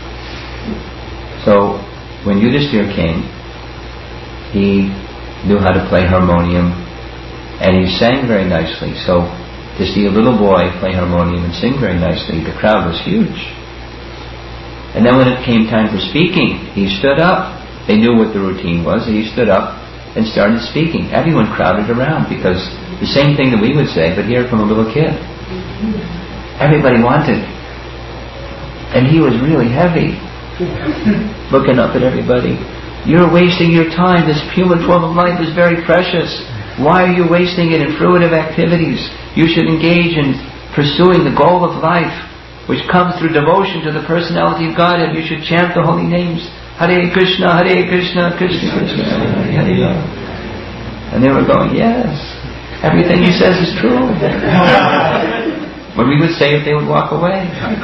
So when Yudhishthir came, he knew how to play harmonium, and he sang very nicely. So to see a little boy play harmonium and sing very nicely, the crowd was huge. And then when it came time for speaking, he stood up. They knew what the routine was, and he stood up and started speaking. Everyone crowded around, because the same thing that we would say, but hear from a little kid. Everybody wanted. And he was really heavy, looking up at everybody. You're wasting your time. This human form of life is very precious. Why are you wasting it in fruitive activities? You should engage in pursuing the goal of life, which comes through devotion to the personality of Godhead. You should chant the holy names. Hare Krishna, Hare Krishna, Krishna Krishna, Hare Hare. And they were going, yes, everything he says is true. When we would say it, they would walk away.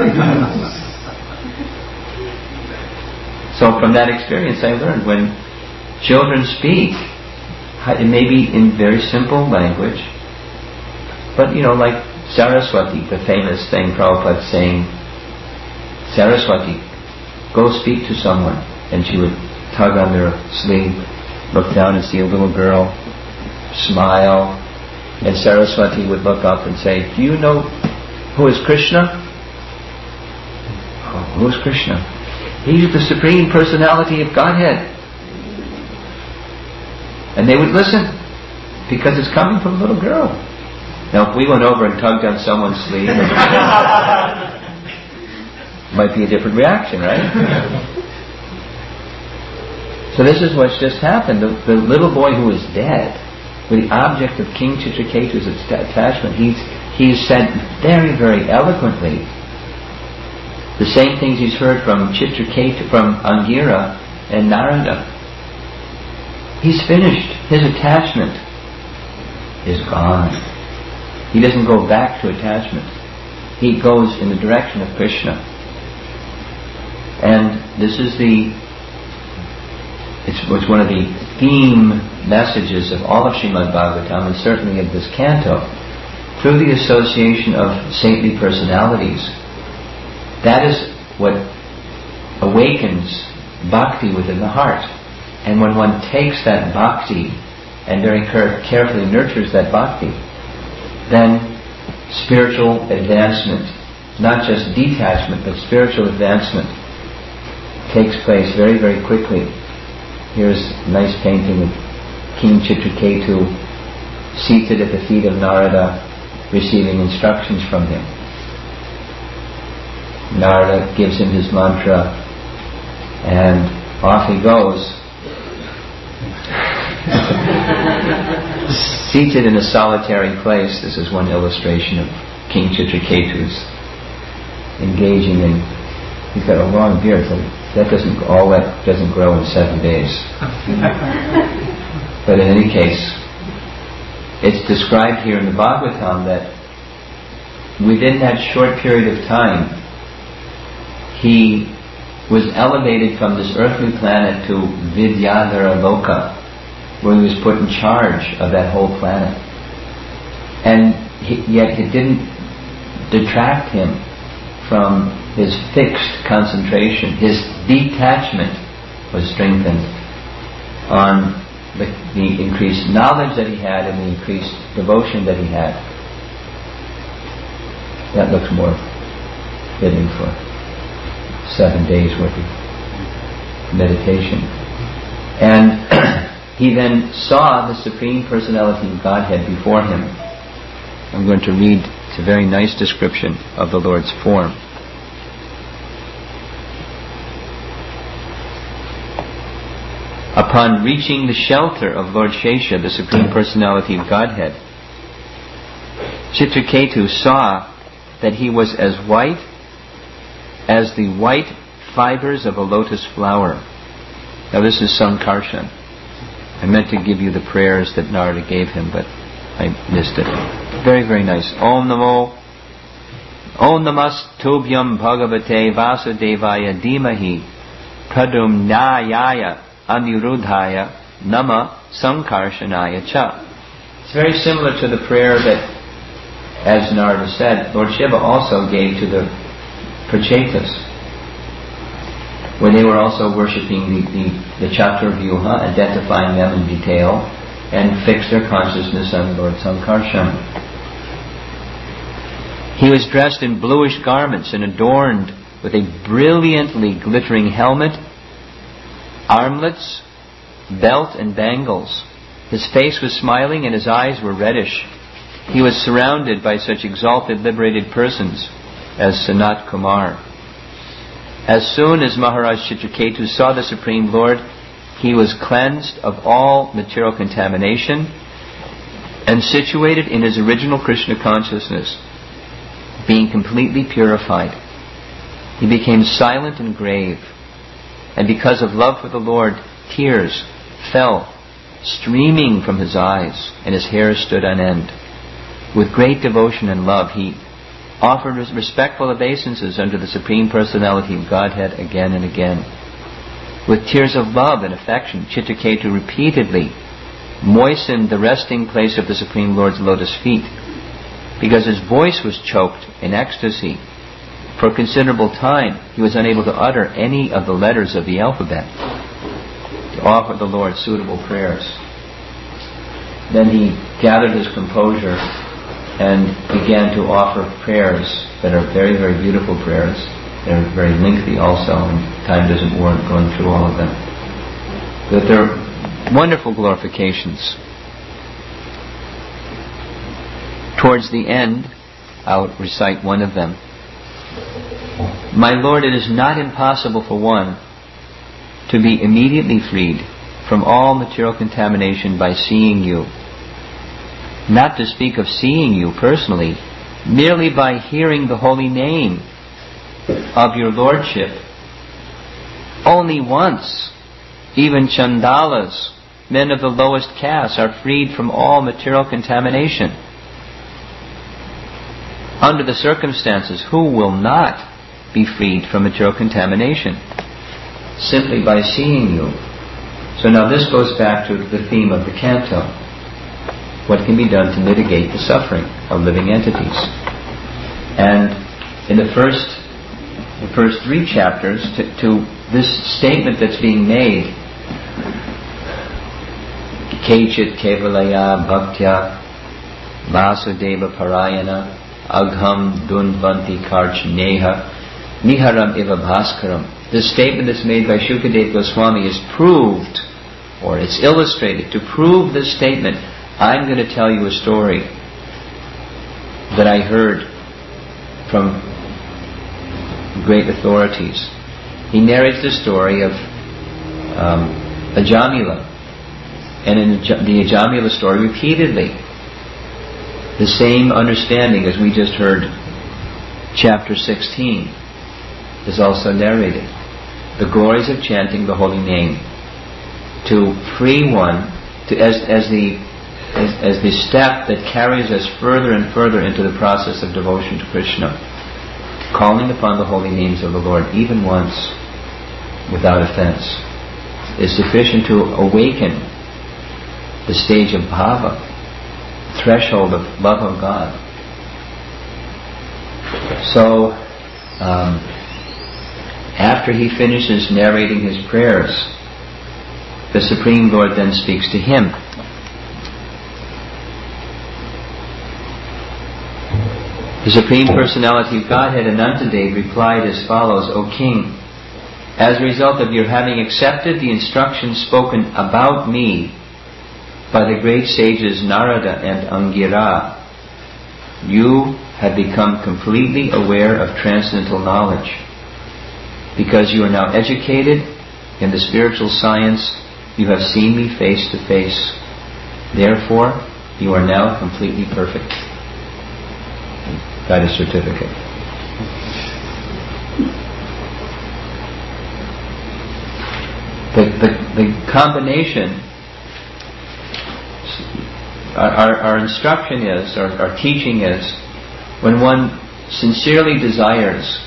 So from that experience I learned, when children speak, it may be in very simple language, but you know, like Saraswati, the famous thing Prabhupada saying, Saraswati, go speak to someone. And she would tug on their sleeve, look down and see a little girl, smile, and Saraswati would look up and say, do you know who is Krishna? Oh, who is Krishna? He's the Supreme Personality of Godhead. And they would listen, because it's coming from a little girl. Now if we went over and tugged on someone's sleeve, it might be a different reaction, right? So this is what's just happened. The, the little boy who is dead, with the object of King Chitraketu's attachment, he's, he's said very, very eloquently the same things he's heard from Chitraketu, from Angira and Narada. He's finished. His attachment is gone. He doesn't go back to attachment. He goes in the direction of Krishna. And this is the It's, it's one of the theme messages of all of Srimad Bhagavatam, and certainly of this canto. Through the association of saintly personalities, that is what awakens bhakti within the heart. And when one takes that bhakti and very carefully nurtures that bhakti, then spiritual advancement, not just detachment, but spiritual advancement takes place very, very quickly. Here's a nice painting of King Chitraketu seated at the feet of Narada, receiving instructions from him. Narada gives him his mantra, And off he goes, seated in a solitary place. This is one illustration of King Chitraketu's engaging in. He's got a long beard, so that doesn't all that doesn't grow in seven days. But in any case, it's described here in the Bhagavatam that within that short period of time, he was elevated from this earthly planet to Vidyadhara Loka, where he was put in charge of that whole planet. And he, yet it didn't detract him from his fixed concentration. His detachment was strengthened on the, the increased knowledge that he had and the increased devotion that he had. That looks more fitting for seven days worth of meditation. And he then saw the Supreme Personality of Godhead before him. I'm going to read. It's a very nice description of the Lord's form. Upon reaching the shelter of Lord Shesha, the Supreme Personality of Godhead, Chitraketu saw that he was as white as the white fibers of a lotus flower. Now this is Sankarshan. I meant to give you the prayers that Narada gave him, but I missed it. Very, very nice. Om Namo Om Namastubhyam Bhagavate Vasudevaya Dhimahi Pradumnayaya Anirudhaya Nama Sankarshanaya Cha. It's very similar to the prayer that, as Narada said, Lord Shiva also gave to the Prachetas, where they were also worshipping the, the, the Chaturvyuha, identifying them in detail, and fixed their consciousness on Lord Sankarshan. He was dressed in bluish garments and adorned with a brilliantly glittering helmet, armlets, belt and bangles. His face was smiling and his eyes were reddish. He was surrounded by such exalted, liberated persons as Sanat Kumar. As soon as Maharaj Chitraketu saw the Supreme Lord, he was cleansed of all material contamination and situated in his original Krishna consciousness, being completely purified. He became silent and grave, and because of love for the Lord, tears fell streaming from his eyes, and his hair stood on end. With great devotion and love, he offered respectful obeisances unto the Supreme Personality of Godhead again and again. With tears of love and affection, Chitraketu repeatedly moistened the resting place of the Supreme Lord's lotus feet, because his voice was choked in ecstasy. For a considerable time, he was unable to utter any of the letters of the alphabet, to offer the Lord suitable prayers. Then he gathered his composure and began to offer prayers that are very, very beautiful prayers. They're very lengthy also, and time doesn't warrant going through all of them. But they're wonderful glorifications. Towards the end, I'll recite one of them. My Lord, it is not impossible for one to be immediately freed from all material contamination by seeing you. Not to speak of seeing you personally, merely by hearing the holy name of your Lordship. Only once, even Chandalas, men of the lowest caste, are freed from all material contamination. Under the circumstances, who will not be freed from material contamination? Simply by seeing you. So now this goes back to the theme of the canto. What can be done to mitigate the suffering of living entities? And in the first, the first three chapters, to, to this statement that's being made, Kechit Kevalaya Bhaktya Vasudeva Parayana Agham Dunvanti Karchneha Niharam Iva Bhaskaram. This statement that's made by Shukadeva Goswami is proved, or it's illustrated. To prove this statement, I'm going to tell you a story that I heard from great authorities. he narrates the story of um, Ajamila. And in the Ajamila story, repeatedly, the same understanding as we just heard, chapter sixteen, is also narrated. The glories of chanting the holy name, to free one, to as as the as, as the step that carries us further and further into the process of devotion to Krishna, calling upon the holy names of the Lord even once, without offense, is sufficient to awaken the stage of bhava, threshold of love of God. So, um, after he finishes narrating his prayers, the Supreme Lord then speaks to him. The Supreme Personality of Godhead, Anantadev, replied as follows: O King, as a result of your having accepted the instructions spoken about me by the great sages Narada and Angira, you have become completely aware of transcendental knowledge. Because you are now educated in the spiritual science, you have seen me face to face. Therefore, you are now completely perfect. Got a certificate. The, the, the combination, our, our, our instruction is, our, our teaching is, when one sincerely desires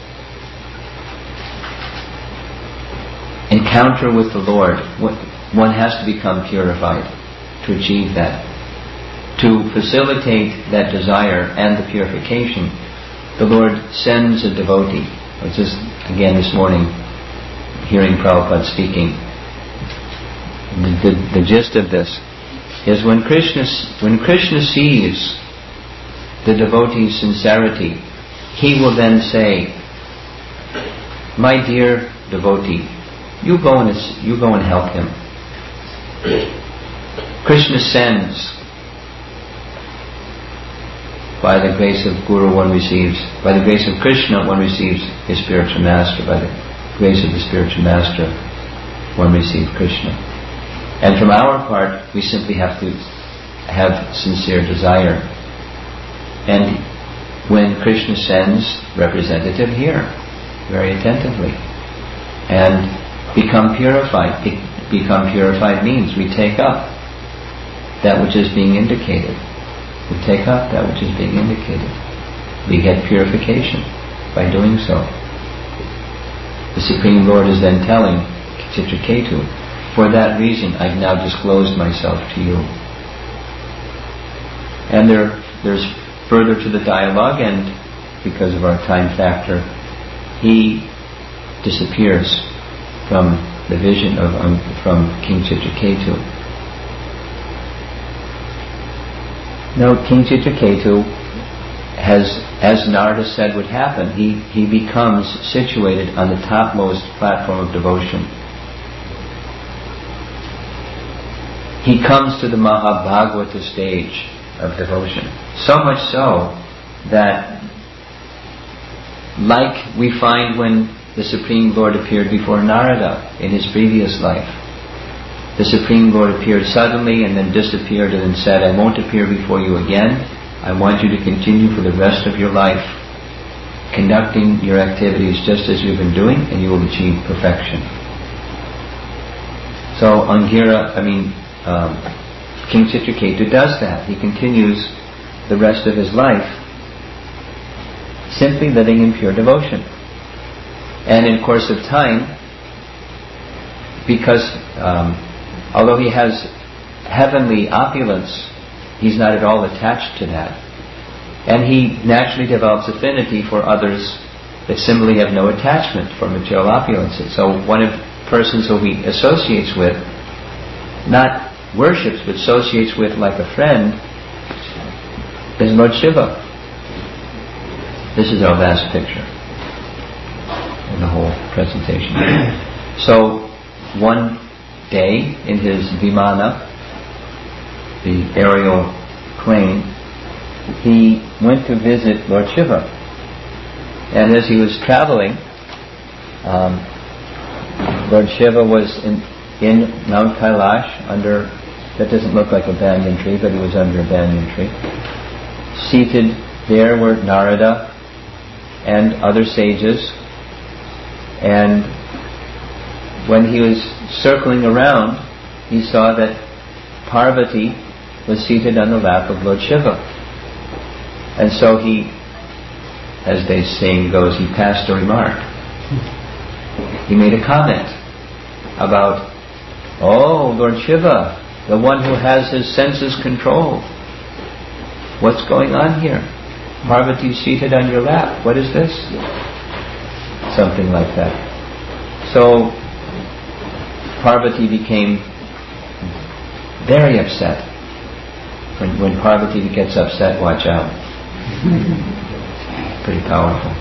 encounter with the Lord, one has to become purified to achieve that. To facilitate that desire and the purification, the Lord sends a devotee. I was just, again this morning, hearing Prabhupada speaking. The, the, the gist of this is when Krishna, when Krishna sees the devotee's sincerity, he will then say, my dear devotee, you go and you go and help him. Krishna sends, by the grace of Guru one receives, by the grace of Krishna one receives his spiritual master, by the grace of the spiritual master one receives Krishna. And from our part, we simply have to have sincere desire. And when Krishna sends representative, hear very attentively and become purified. Be- become purified means we take up that which is being indicated. We take up that which is being indicated. We get purification by doing so. The Supreme Lord is then telling Chitraketu, for that reason I've now disclosed myself to you. And there, there's further to the dialogue, and because of our time factor, he disappears from the vision of um, from King Chitraketu. Now, King Chitraketu has, as Narada said would happen, he, he becomes situated on the topmost platform of devotion. He comes to the Mahabhagavata stage of devotion. So much so that, like we find when the Supreme Lord appeared before Narada in his previous life, the Supreme Lord appeared suddenly and then disappeared and then said, I won't appear before you again. I want you to continue for the rest of your life conducting your activities just as you've been doing, and you will achieve perfection. So Angira, I mean, um, King Chitraketu does that. He continues the rest of his life simply living in pure devotion. And in course of time, because um, although he has heavenly opulence, he's not at all attached to that. And he naturally develops affinity for others that similarly have no attachment for material opulences. So one of the persons who he associates with, not worships, but associates with like a friend, is Lord Shiva. This is our last picture in the whole presentation. So one day in his Vimana, the aerial plane, he went to visit Lord Shiva. And as he was traveling, um, Lord Shiva was in, in Mount Kailash under, that doesn't look like a banyan tree, but he was under a banyan tree. Seated there were Narada and other sages, and when he was circling around, he saw that Parvati was seated on the lap of Lord Shiva. And so he, as the saying goes, he passed a remark. He made a comment about, oh, Lord Shiva, the one who has his senses controlled. What's going on here? Parvati seated on your lap. What is this? Something like that. So Parvati became very upset. When, when Parvati gets upset, watch out. Pretty powerful.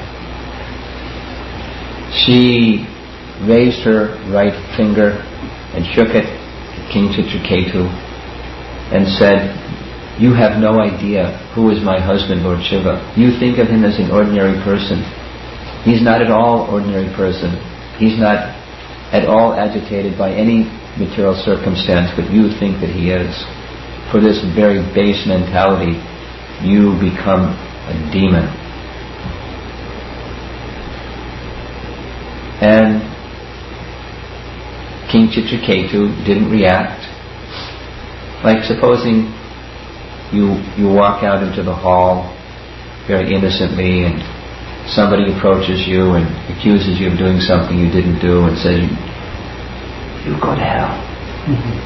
She raised her right finger and shook it at King Chitraketu and said, you have no idea who is my husband, Lord Shiva. You think of him as an ordinary person. He's not at all ordinary person. He's not at all agitated by any material circumstance, but you think that he is. For this very base mentality, you become a demon. And King Chitraketu didn't react. Like supposing you you walk out into the hall very innocently and somebody approaches you and accuses you of doing something you didn't do and says, you go to hell. Mm-hmm.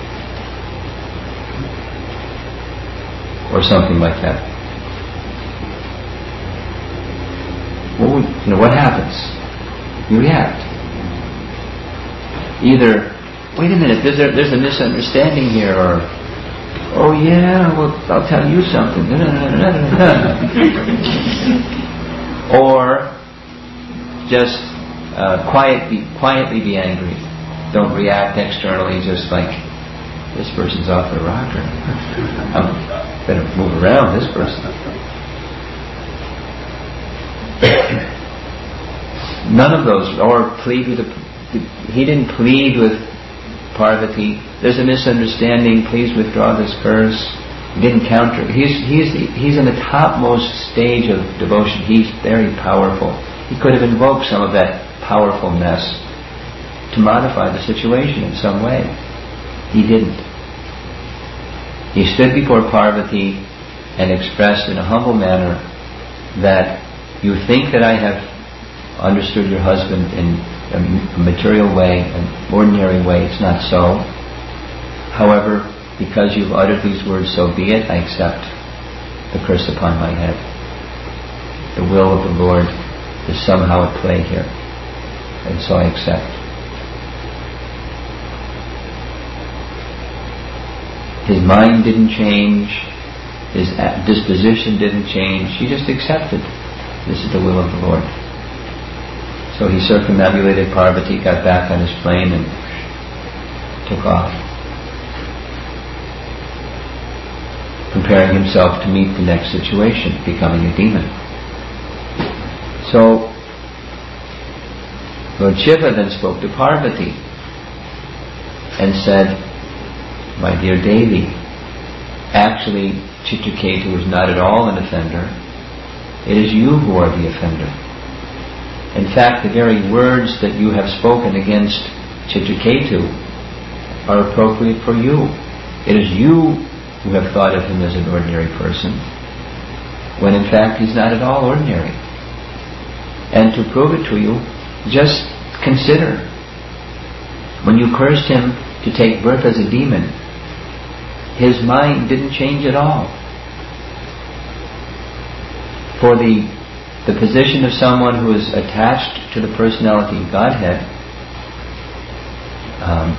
Or something like that. Well, you know, what happens? You react. Either, wait a minute, there's a, there's a misunderstanding here, or, oh yeah, well, I'll tell you something. Or just uh, quietly, quietly be angry. Don't react externally, just like, this person's off the rocker. I'm better move around this person. None of those, or plead with the, he didn't plead with Parvati. There's a misunderstanding, please withdraw this verse. He didn't counter. He's, he's, he's in the topmost stage of devotion. He's very powerful. He could have invoked some of that powerfulness to modify the situation in some way. He didn't. He stood before Parvati and expressed in a humble manner that you think that I have understood your husband in a material way, an ordinary way. It's not so. However, because you've uttered these words, so be it. I accept the curse upon my head. The will of the Lord is somehow at play here, and so I accept. His mind didn't change, his disposition didn't change. He just accepted. This is the will of the Lord. So he circumambulated Parvati, got back on his plane, and took off, preparing himself to meet the next situation, becoming a demon. So Lord Shiva then spoke to Parvati and said, my dear Devi, actually Chitraketu is not at all an offender. It is you who are the offender. In fact, the very words that you have spoken against Chitraketu are appropriate for you. It is you who have thought of him as an ordinary person, when in fact he's not at all ordinary. And to prove it to you, just consider, when you cursed him to take birth as a demon, his mind didn't change at all. For the the position of someone who is attached to the personality of Godhead, um,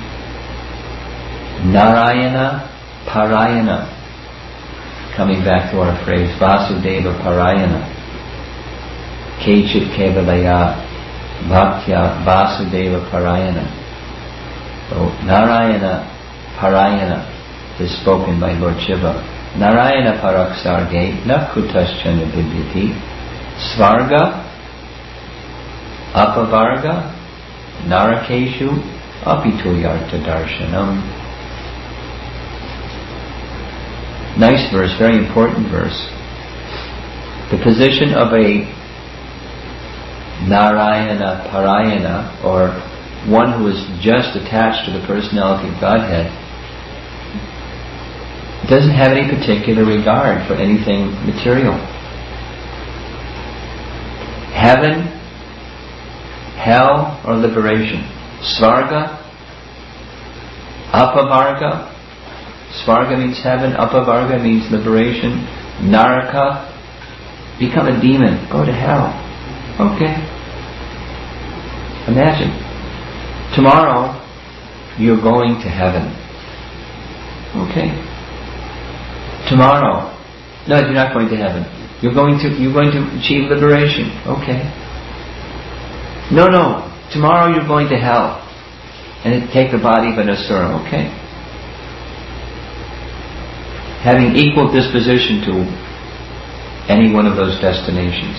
Narayana Parayana, coming back to our phrase, Vasudeva Parayana, Kechit Kevalaya Bhaktya Vasudeva Parayana. So Narayana Parayana is spoken by Lord Shiva. Narayana Paraksarge Na Kutaschana Vidyati Svarga Apavarga narakeshu apitu yarta darshanam. Nice verse, very important verse. The position of a Narayana Parayana, or one who is just attached to the personality of Godhead, doesn't have any particular regard for anything material. Heaven, hell, or liberation. Svarga, apavarga. Svarga means heaven, apavarga means liberation. Naraka, become a demon, go to hell. Okay. Imagine. Tomorrow, you're going to heaven. Okay. Tomorrow, no, you're not going to heaven. You're going to you're going to achieve liberation. Okay. No, no. Tomorrow you're going to hell, and take the body of an asura. Okay. Having equal disposition to any one of those destinations.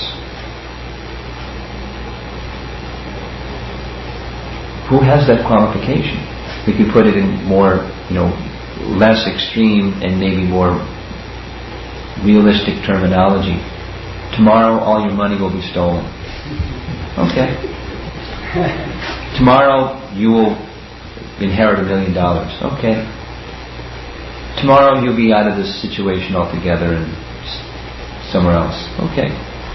Who has that qualification? We could put it in more, you know, less extreme and maybe more realistic terminology. Tomorrow all your money will be stolen. Okay. Tomorrow you will inherit a million dollars. Okay. Tomorrow you'll be out of this situation altogether and somewhere else. Okay.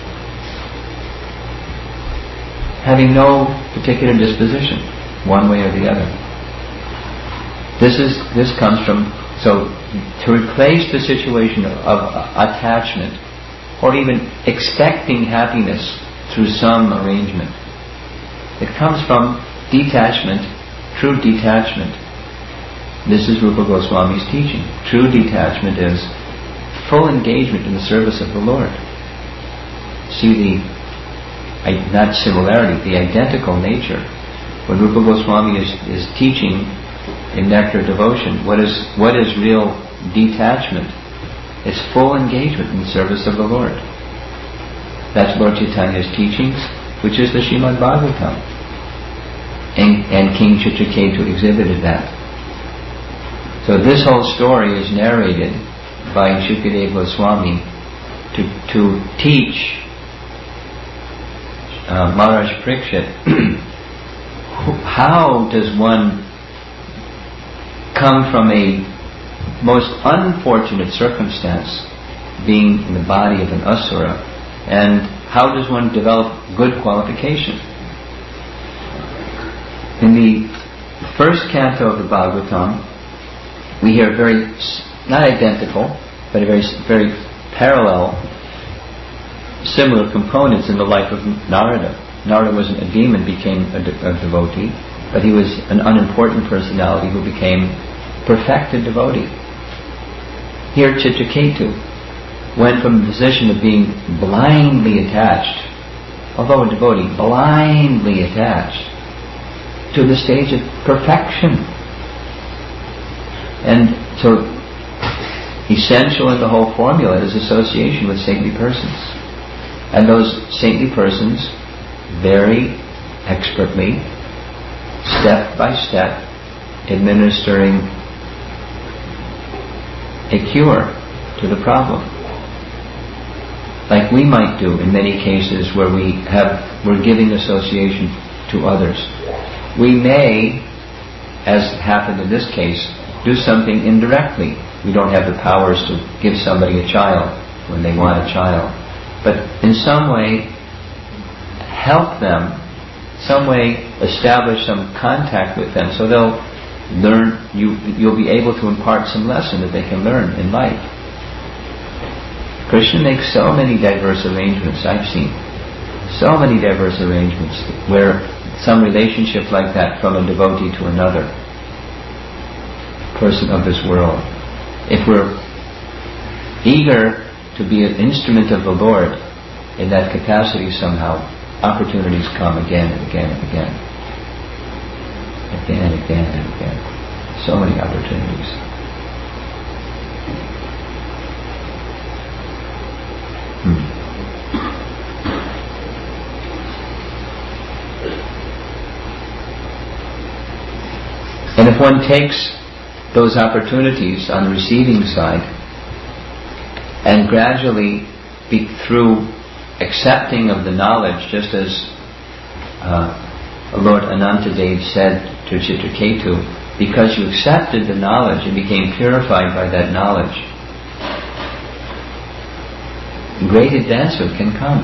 Having no particular disposition, one way or the other. This is this comes from, so to replace the situation of, of attachment or even expecting happiness through some arrangement, it comes from detachment, true detachment. This is Rupa Goswami's teaching. True detachment is full engagement in the service of the Lord. See the, not similarity, the identical nature. When Rupa Goswami is, is teaching in Nectar Devotion, what is what is real detachment? It's full engagement in the service of the Lord. That's Lord Chaitanya's teachings, which is the Srimad Bhagavatam. And, and King Chitraketu exhibited that. So this whole story is narrated by Shukadeva Goswami to, to teach uh, Maharaj Parikshit how does one come from a most unfortunate circumstance, being in the body of an asura, and how does one develop good qualification? In the first canto of the Bhagavatam, we hear very, not identical, but a very, very parallel, similar components in the life of Narada. Narada wasn't a demon, became a, de- a devotee, but he was an unimportant personality who became perfected devotee. Here Chitraketu went from the position of being blindly attached, although a devotee, blindly attached, to the stage of perfection. And so essential in the whole formula is association with saintly persons. And those saintly persons very expertly, step by step, administering a cure to the problem. Like we might do in many cases where we have, we're giving association to others. We may, as happened in this case, do something indirectly. We don't have the powers to give somebody a child when they want a child. But in some way, help them, some way establish some contact with them so they'll learn, you, you'll be able to impart some lesson that they can learn in life. Krishna makes so many diverse arrangements, I've seen. So many diverse arrangements where some relationship like that from a devotee to another person of this world. If we're eager to be an instrument of the Lord in that capacity somehow, opportunities come again and again and again. Again and again and again. So many opportunities. Hmm. if one takes those opportunities on the receiving side and gradually be through accepting of the knowledge, just as uh, Lord Anantadev said to Chitraketu, because you accepted the knowledge and became purified by that knowledge, great advancement can come.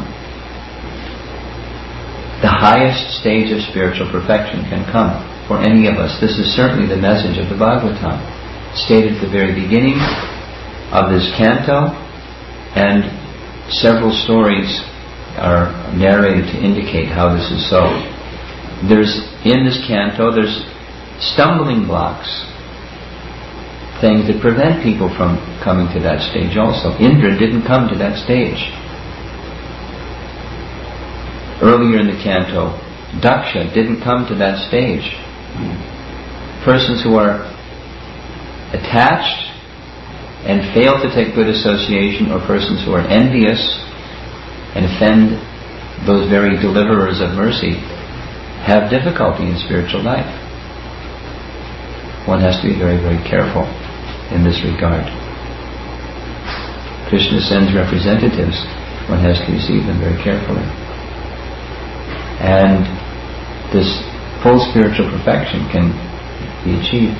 The highest stage of spiritual perfection can come for any of us. This is certainly the message of the Bhagavatam, stated at the very beginning of this canto, and several stories are narrated to indicate how this is so. There's, in this canto, there's stumbling blocks, things that prevent people from coming to that stage also. Indra didn't come to that stage. Earlier in the canto, Daksha didn't come to that stage. Persons who are attached and fail to take good association, or persons who are envious and offend those very deliverers of mercy, have difficulty in spiritual life. One has to be very, very careful in this regard. Krishna sends representatives. One has to receive them very carefully. And this full spiritual perfection can be achieved.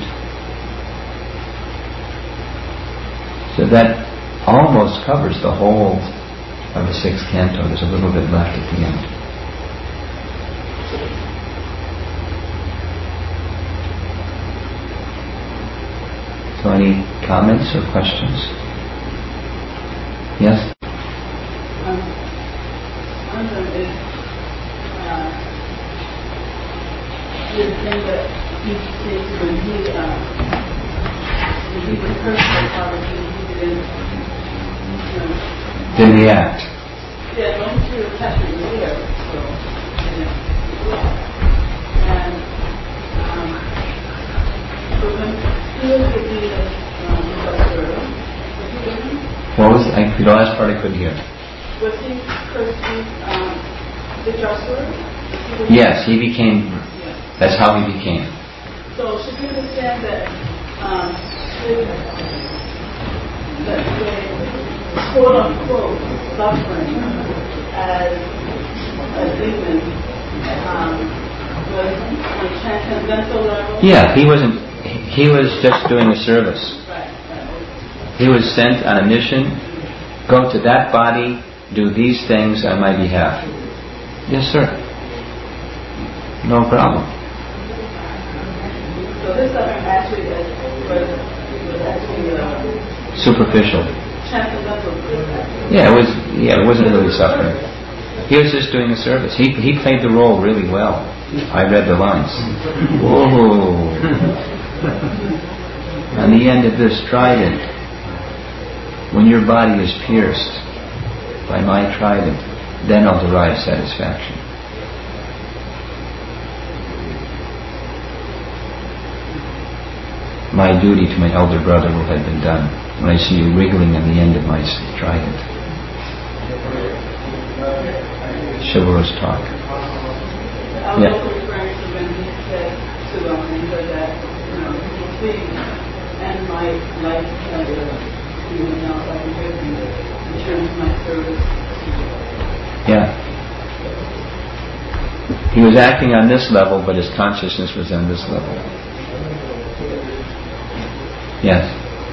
So that almost covers the whole of the sixth canto. There's a little bit left at the end. So any comments or questions? Yes? Um, I wonder if uh, the thing that he says when he, uh, when he was cursed by Father, he didn't, you know, didn't react. Yeah, when he was attachment was there, so, you know, and, um, so when he was the lead of, um, Vasura, was he with him? What was I, the last part I couldn't hear? Was he cursing, um, the Jasura? Yes, he became, Yeah. that's how he became. So should we understand that, um, that the quote-unquote suffering as a demon um, was on transcendental level? Yeah, he wasn't, he was just doing a service. Right, right. He was sent on a mission, go to that body, do these things on my behalf. Yes, sir. No problem. So this suffering actually was, was actually uh, Superficial. transcendental. Yeah, it was. Yeah, it wasn't really suffering. He was just doing a service. He he played the role really well. I read the lines. Whoa! On the end of this trident, when your body is pierced by my trident, then I'll derive satisfaction. My duty to my elder brother will have been done when I see you wriggling on the end of my trident. Chivalrous talk. I was Yeah. also referring to when he said to them that, you know, he will see and my life like even now I can give you in terms of my service. Yeah. He was acting on this level, but his consciousness was on this level. Yes.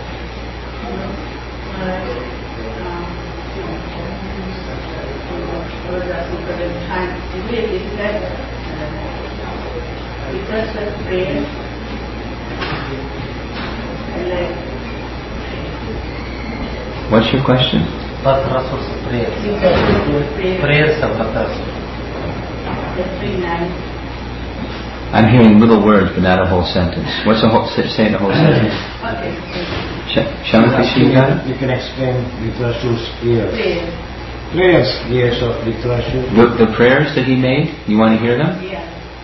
I was asking for the time. Really, is that because of prayer and like What's your question? What Rasul's prayer? prayer, Prayers of the Rasul. the three nights. I'm hearing little words, but not a whole sentence. What's the whole? Say the whole sentence. Okay. Shanti, you got it? You can explain Dhritarashtra's prayers. Prayer. Prayers, yes, of Dhritarashtra. The, the prayers that he made. You want to hear them? Yeah.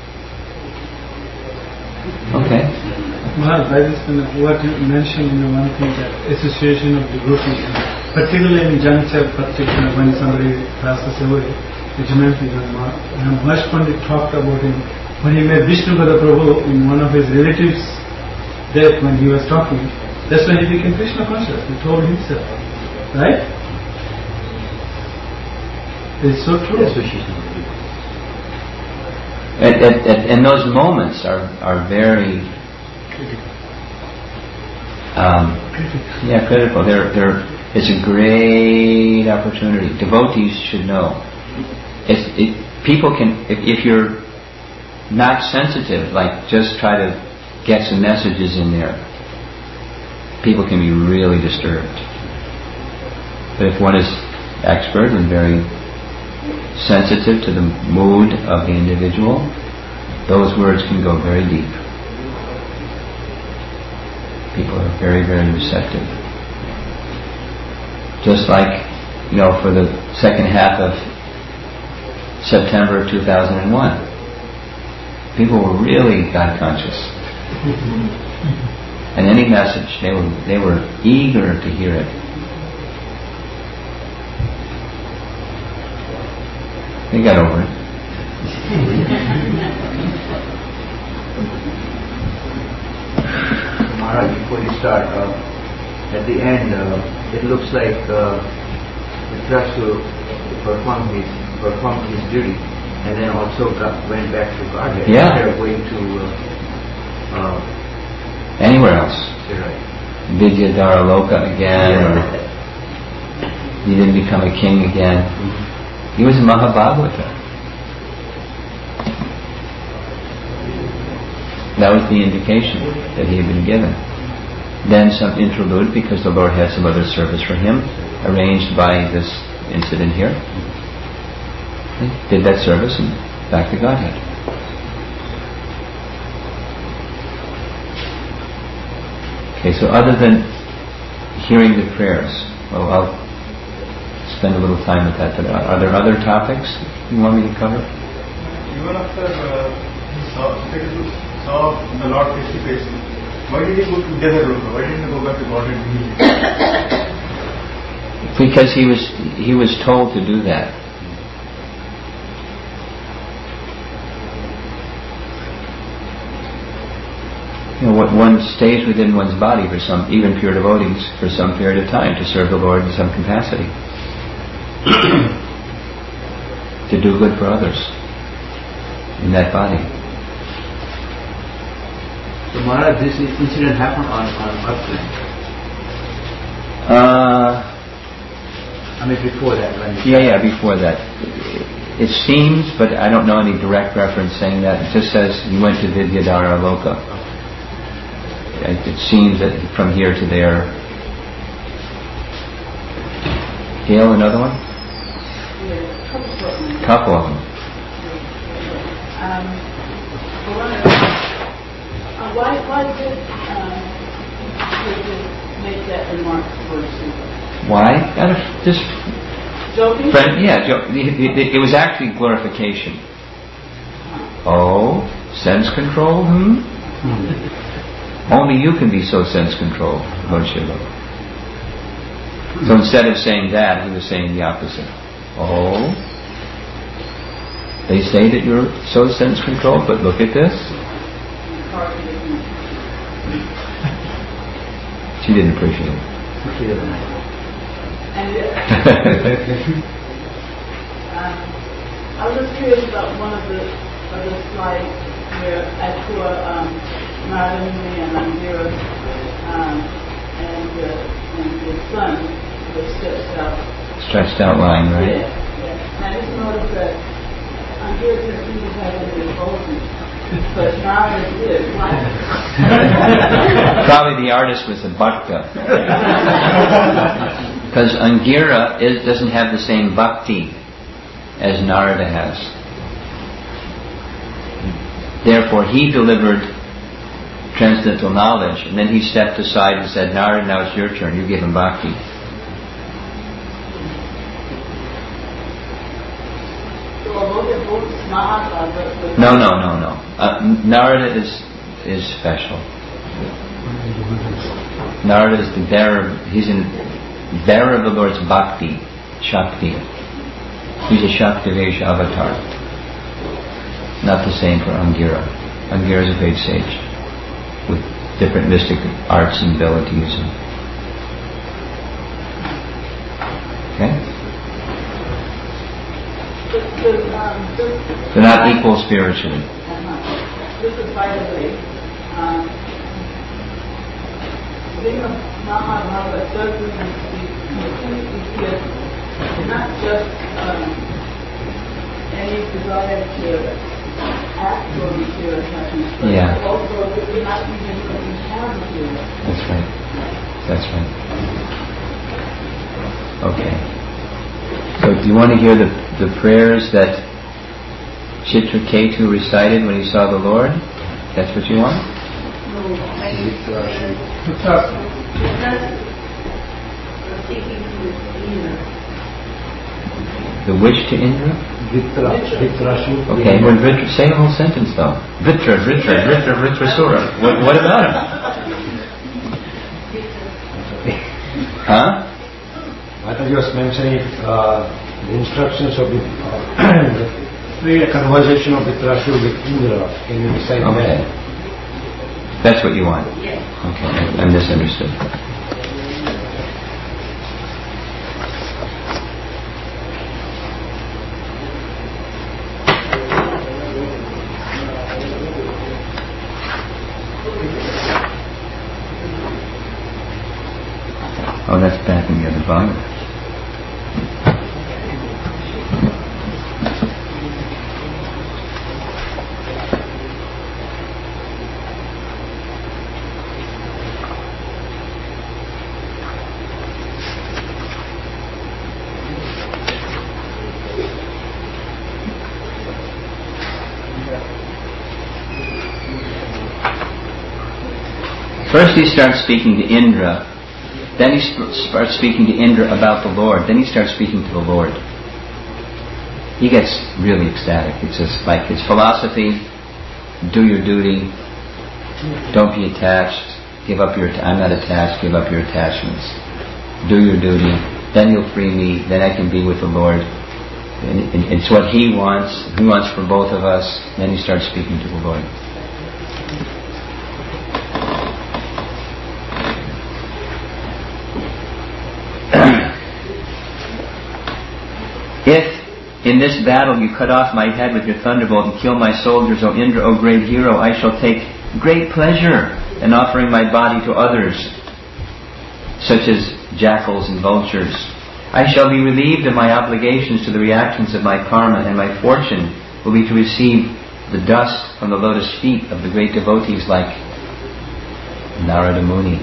Okay. Maharaj, I just uh, what you mentioned in the one thing, that association of devotees, particularly in Jancha Patrika, when somebody passes away, which you mentioned, and Maharaj Pandit talked about him when he met Vishnu Pada Prabhu in one of his relatives' death when he was talking. That's when he became Krishna conscious. He told himself. Right? It's so true. That's what she's doing. And, and, and, and those moments are, are very um, yeah, critical. They're, they're, it's a great opportunity. Devotees should know. It's, it, people can, if, if you're not sensitive, like just try to get some messages in there, people can be really disturbed. But if one is expert and very sensitive to the mood of the individual, those words can go very deep. People are very, very receptive. Just like, you know, for the second half of September of two thousand one, people were really God conscious. And any message, they were they were eager to hear it. They got over it. Maharaj, before you start, uh, at the end, uh, it looks like uh, Dhritarashtra performed his performed his duty, and then also got, went back to Godhead. Yeah. Instead of going to uh, uh, Anywhere else. right. Vidyadhara Loka again, Yeah. or he didn't become a king again. He was a Mahabhagavata. That was the indication that he had been given. Then some interlude, because the Lord had some other service for him, arranged by this incident here. He did that service and back to Godhead. Okay, so other than hearing the prayers, well, I'll spend a little time with that. But are there other topics you want me to cover? Even after uh, he saw, saw the Lord face to face, why did he go to Vidyadhara? Why didn't he go back to Godhead immediately? Because he was he was told to do that. You know, what one stays within one's body for some, even pure devotees, for some period of time to serve the Lord in some capacity, to do good for others in that body. So Maharaj, this incident happened on on Earth. Uh, I mean, before that, when yeah, yeah, before that. It seems, but I don't know any direct reference saying that. It just says he went to Vidyadhara Loka. It, it seems that from here to there. Gail, another one? Yeah, couple of them. Couple of them. Um, for one of them, uh, why, why did um, Krishna make that remark towards Shiva? Why? Out of just Joking? friend. Yeah, jo- it, it, it was actually glorification. Oh, sense control. Hmm. Only you can be so sense controlled, Lord Shiva. So instead of saying that, he was saying the opposite. Oh, they say that you're so sense controlled, but look at this. She didn't appreciate it. And um, I was just curious about one of the of the slides where I saw um, Narada Muni and Angira um, and, uh, and the sun was stretched out. Stretched out line, right? Yeah, yeah. And I just noticed that Angira didn't seem to have any involvement, but Narada did. Why? Probably the artist was a bhakta. Because Angira is, doesn't have the same bhakti as Narada has. Therefore, he delivered transcendental knowledge, and then he stepped aside and said, Narada, now it's your turn, you give him bhakti. So although they're both smart, uh, but, but No, no, no, no. Uh, Narada is is special. Narada is the bearer. He's in bearer of the Lord's bhakti, Shakti. He's a Shaktivesh avatar. Not the same for Angira. Angira is a great sage with different mystic arts and abilities. Okay? They're not equal spiritually. This is, by the way, um, being a Mahabharata does mean to be completely clear, not just um, any desire to act or material attachments, but Yeah. also not even that we have material. That's right. That's right. Okay. So do you want to hear the, the prayers that Chitraketu recited when he saw the Lord? That's what you want? No, I think Because we're seeking to Indra. The wish to Indra? Vitra, Vitrashu. Okay, well, Vritra, say the whole sentence though. Vritra, Vritra, Vritra, Vritrasura. What, what about him? Huh? I thought you was mentioning uh, the instructions of the, uh, the conversation of Vitrashu with Indra. Can you decide Okay. that? That's what you want? Yes. Okay, I misunderstood. Oh, that's back in the other volume. First he starts speaking to Indra. Then he sp- starts speaking to Indra about the Lord. Then he starts speaking to the Lord. He gets really ecstatic. It's just like his philosophy: do your duty, don't be attached, give up your. Att- I'm not attached. Give up your attachments. Do your duty. Then you'll free me. Then I can be with the Lord. And, and it's what he wants. He wants for both of us. Then he starts speaking to the Lord. If in this battle you cut off my head with your thunderbolt and kill my soldiers, O Indra, O great hero, I shall take great pleasure in offering my body to others, such as jackals and vultures. I shall be relieved of my obligations to the reactions of my karma, and my fortune will be to receive the dust from the lotus feet of the great devotees like Narada Muni.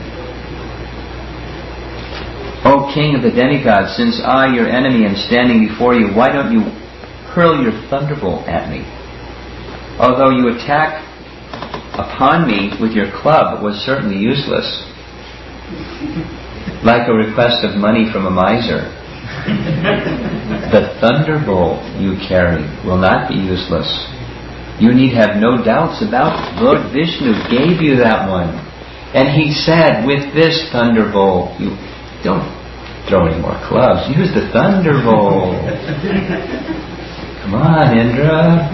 O King of the demigods, since I, your enemy, am standing before you, why don't you hurl your thunderbolt at me? Although you attack upon me with your club, it was certainly useless. Like a request of money from a miser. The thunderbolt you carry will not be useless. You need have no doubts about it. Lord Vishnu gave you that one. And he said, with this thunderbolt, you don't throw any more clubs. Use the thunderbolt. Come on, Indra.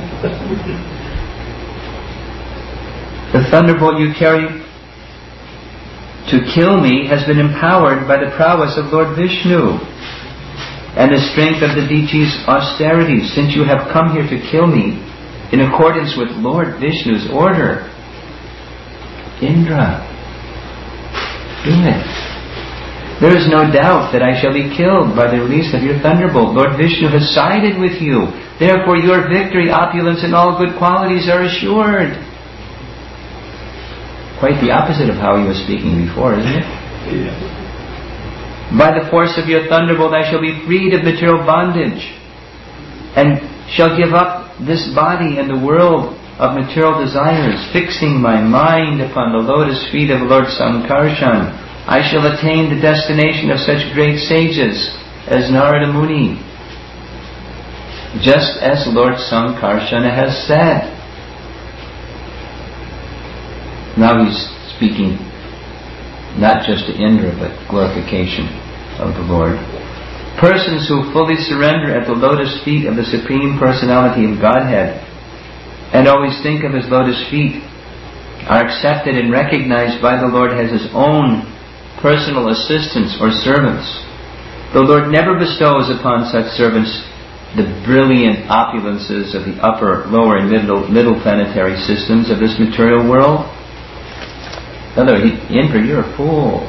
The thunderbolt you carry to kill me has been empowered by the prowess of Lord Vishnu and the strength of the deity's austerities, since you have come here to kill me in accordance with Lord Vishnu's order. Indra, do it. There is no doubt that I shall be killed by the release of your thunderbolt. Lord Vishnu has sided with you. Therefore your victory, opulence, and all good qualities are assured. Quite the opposite of how he was speaking before, isn't it? Yeah. By the force of your thunderbolt I shall be freed of material bondage and shall give up this body and the world of material desires, fixing my mind upon the lotus feet of Lord Sankarshan. I shall attain the destination of such great sages as Narada Muni, just as Lord Sankarsana has said. Now he's speaking not just to Indra, but glorification of the Lord. Persons who fully surrender at the lotus feet of the Supreme Personality of Godhead and always think of His lotus feet are accepted and recognized by the Lord as His own personal assistants or servants. The Lord never bestows upon such servants the brilliant opulences of the upper, lower, and middle, middle planetary systems of this material world. In other words, Indra, you're a fool.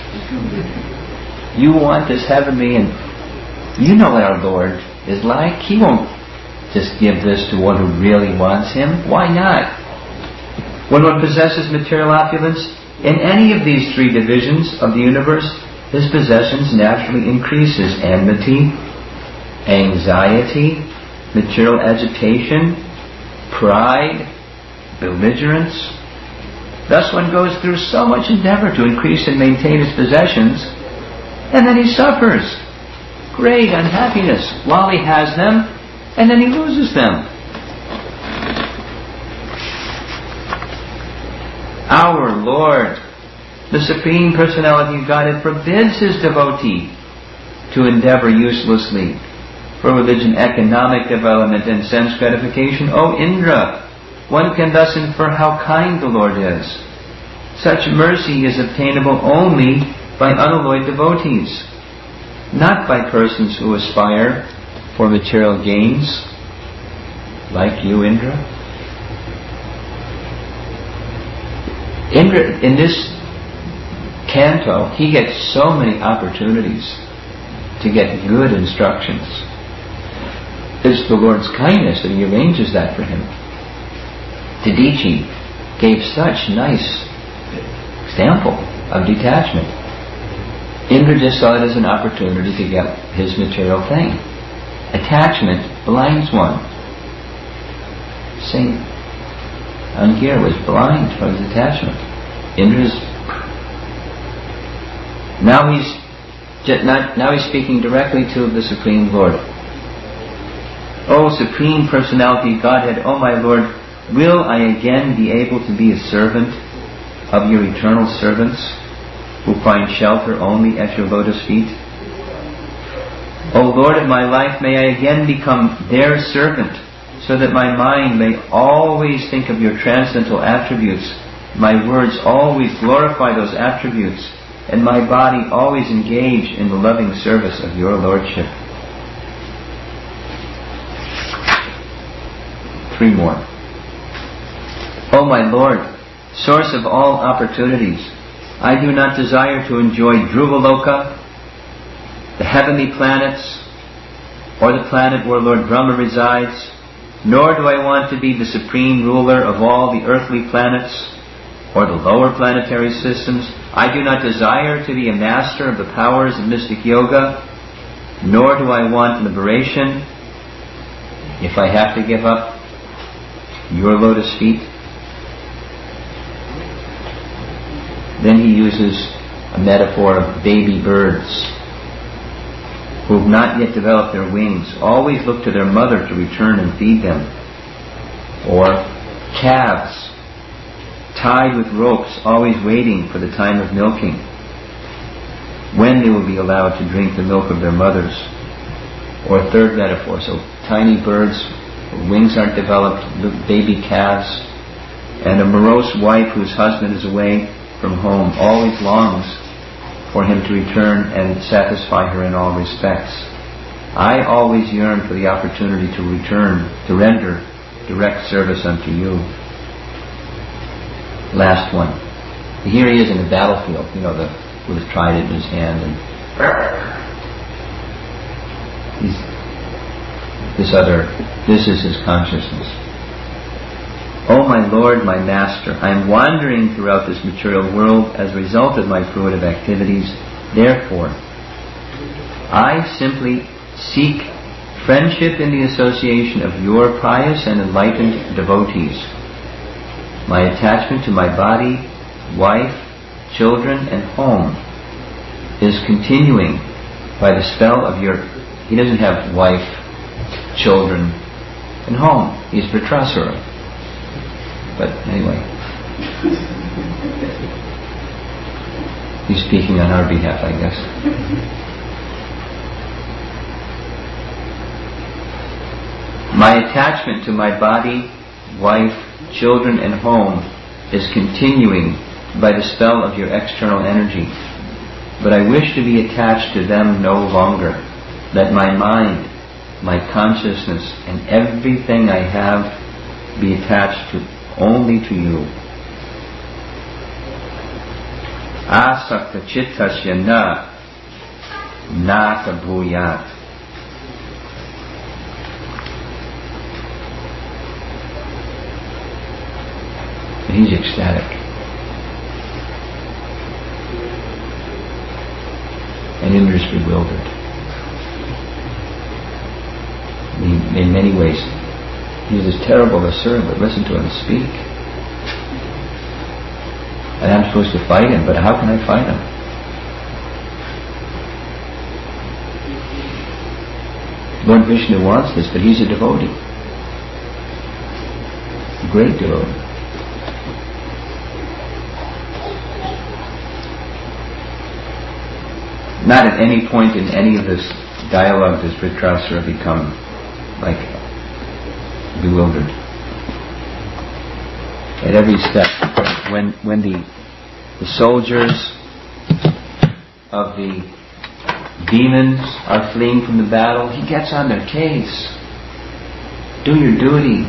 You want this heavenly, and you know what our Lord is like. He won't just give this to one who really wants Him. Why not? When one possesses material opulence in any of these three divisions of the universe, his possessions naturally increases enmity, anxiety, material agitation, pride, belligerence. Thus one goes through so much endeavor to increase and maintain his possessions, and then he suffers great unhappiness while he has them, and then he loses them. Our Lord, the Supreme Personality of Godhead, forbids His devotee to endeavor uselessly for religion, economic development, and sense gratification. O Indra, one can thus infer how kind the Lord is. Such mercy is obtainable only by unalloyed devotees, not by persons who aspire for material gains, like you, Indra. Indra, in this canto, he gets so many opportunities to get good instructions. It's the Lord's kindness that He arranges that for him. Tadichi gave such nice example of detachment. Indra just saw it as an opportunity to get his material thing. Attachment blinds one. Saint Angir was blind from his attachment. Indra's now he's not, now he's speaking directly to the Supreme Lord. O Supreme Personality of Godhead, O my Lord, will I again be able to be a servant of your eternal servants who find shelter only at your lotus feet? O Lord of my life, may I again become their servant, so that my mind may always think of your transcendental attributes, my words always glorify those attributes, and my body always engage in the loving service of your Lordship. Three more. O my Lord, source of all opportunities, I do not desire to enjoy Dhruvaloka, the heavenly planets, or the planet where Lord Brahma resides, nor do I want to be the supreme ruler of all the earthly planets or the lower planetary systems. I do not desire to be a master of the powers of mystic yoga, nor do I want liberation if I have to give up your lotus feet. Then he uses a metaphor of baby birds who have not yet developed their wings, always look to their mother to return and feed them. Or calves tied with ropes, always waiting for the time of milking, when they will be allowed to drink the milk of their mothers. Or a third metaphor, so tiny birds, wings aren't developed, baby calves, and a morose wife whose husband is away from home always longs for him to return and satisfy her in all respects. I always yearn for the opportunity to return, to render direct service unto you. Last one. Here he is in the battlefield, you know, the, with his trident in his hand, and he's, this other, this is his consciousness. O my Lord, my Master, I am wandering throughout this material world as a result of my fruitive activities. Therefore, I simply seek friendship in the association of your pious and enlightened devotees. My attachment to my body, wife, children, and home is continuing by the spell of your... He doesn't have wife, children, and home. He's Vritrasura. But anyway, he's speaking on our behalf, I guess. My attachment to my body, wife, children, and home is continuing by the spell of your external energy. But I wish to be attached to them no longer. Let my mind, my consciousness, and everything I have be attached to only to you. Asakta chittasya na nata bhuyat. He's ecstatic. And Indra's bewildered. In, in many ways, he's this terrible asura, but listen to him speak. And I'm supposed to fight him, but how can I fight him? Lord Vishnu wants this, but he's a devotee. A great devotee. Not at any point in any of this dialogue does Vritrasura become like bewildered. At every step, when when the the soldiers of the demons are fleeing from the battle, he gets on their case. Do your duty.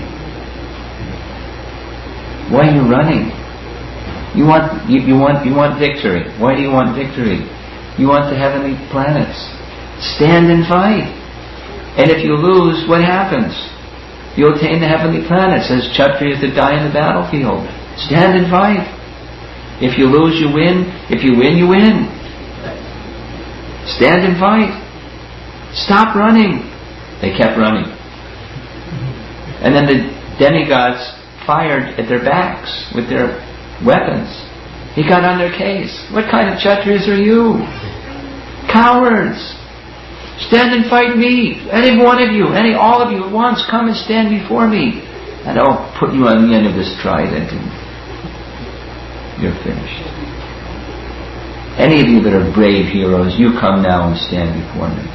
Why are you running? You want you, you want you want victory. Why do you want victory? You want the heavenly planets. Stand and fight. And if you lose, what happens? You attain the heavenly planets as Kshatriyas that die in the battlefield. Stand and fight. If you lose, you win. If you win, you win. Stand and fight. Stop running. They kept running. And then the demigods fired at their backs with their weapons. He got on their case. What kind of Kshatriyas are you? Cowards! Stand and fight me! Any one of you, any all of you at once, come and stand before me. And I'll put you on the end of this trident and you're finished. Any of you that are brave heroes, you come now and stand before me.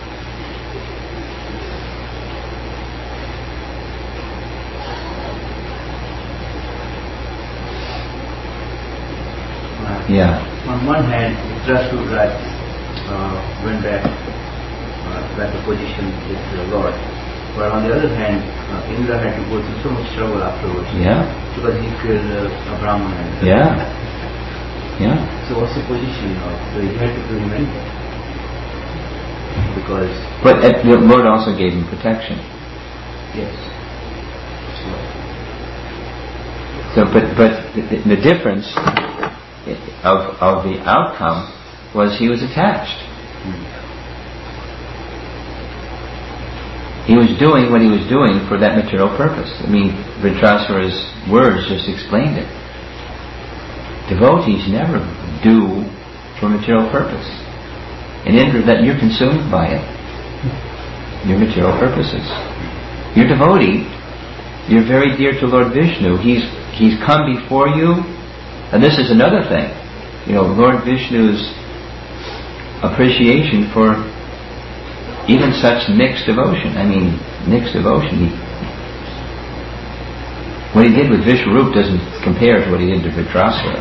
Yeah. On one hand, Dhritarashtra uh, went back uh, back to position with the Lord, but on the other hand, uh, Indra had to go through so much trouble afterwards. Yeah. Because he killed uh, a Brahman. And yeah. Yeah. So what's the position now? So he had to do him anyway. Because. But uh, the Lord also gave him protection. Yes. So, but but the, the difference of of the outcome was he was attached. He was doing what he was doing for that material purpose. I mean, Vritrasura's words just explained it. Devotees never do for material purpose. And Indra, that you're consumed by it. Your material purposes. Your devotee, you're very dear to Lord Vishnu. He's he's come before you. And this is another thing. You know, Lord Vishnu's appreciation for even such mixed devotion. I mean, mixed devotion. He, what he did with Vishwarup doesn't compare to what he did to Vritrasura.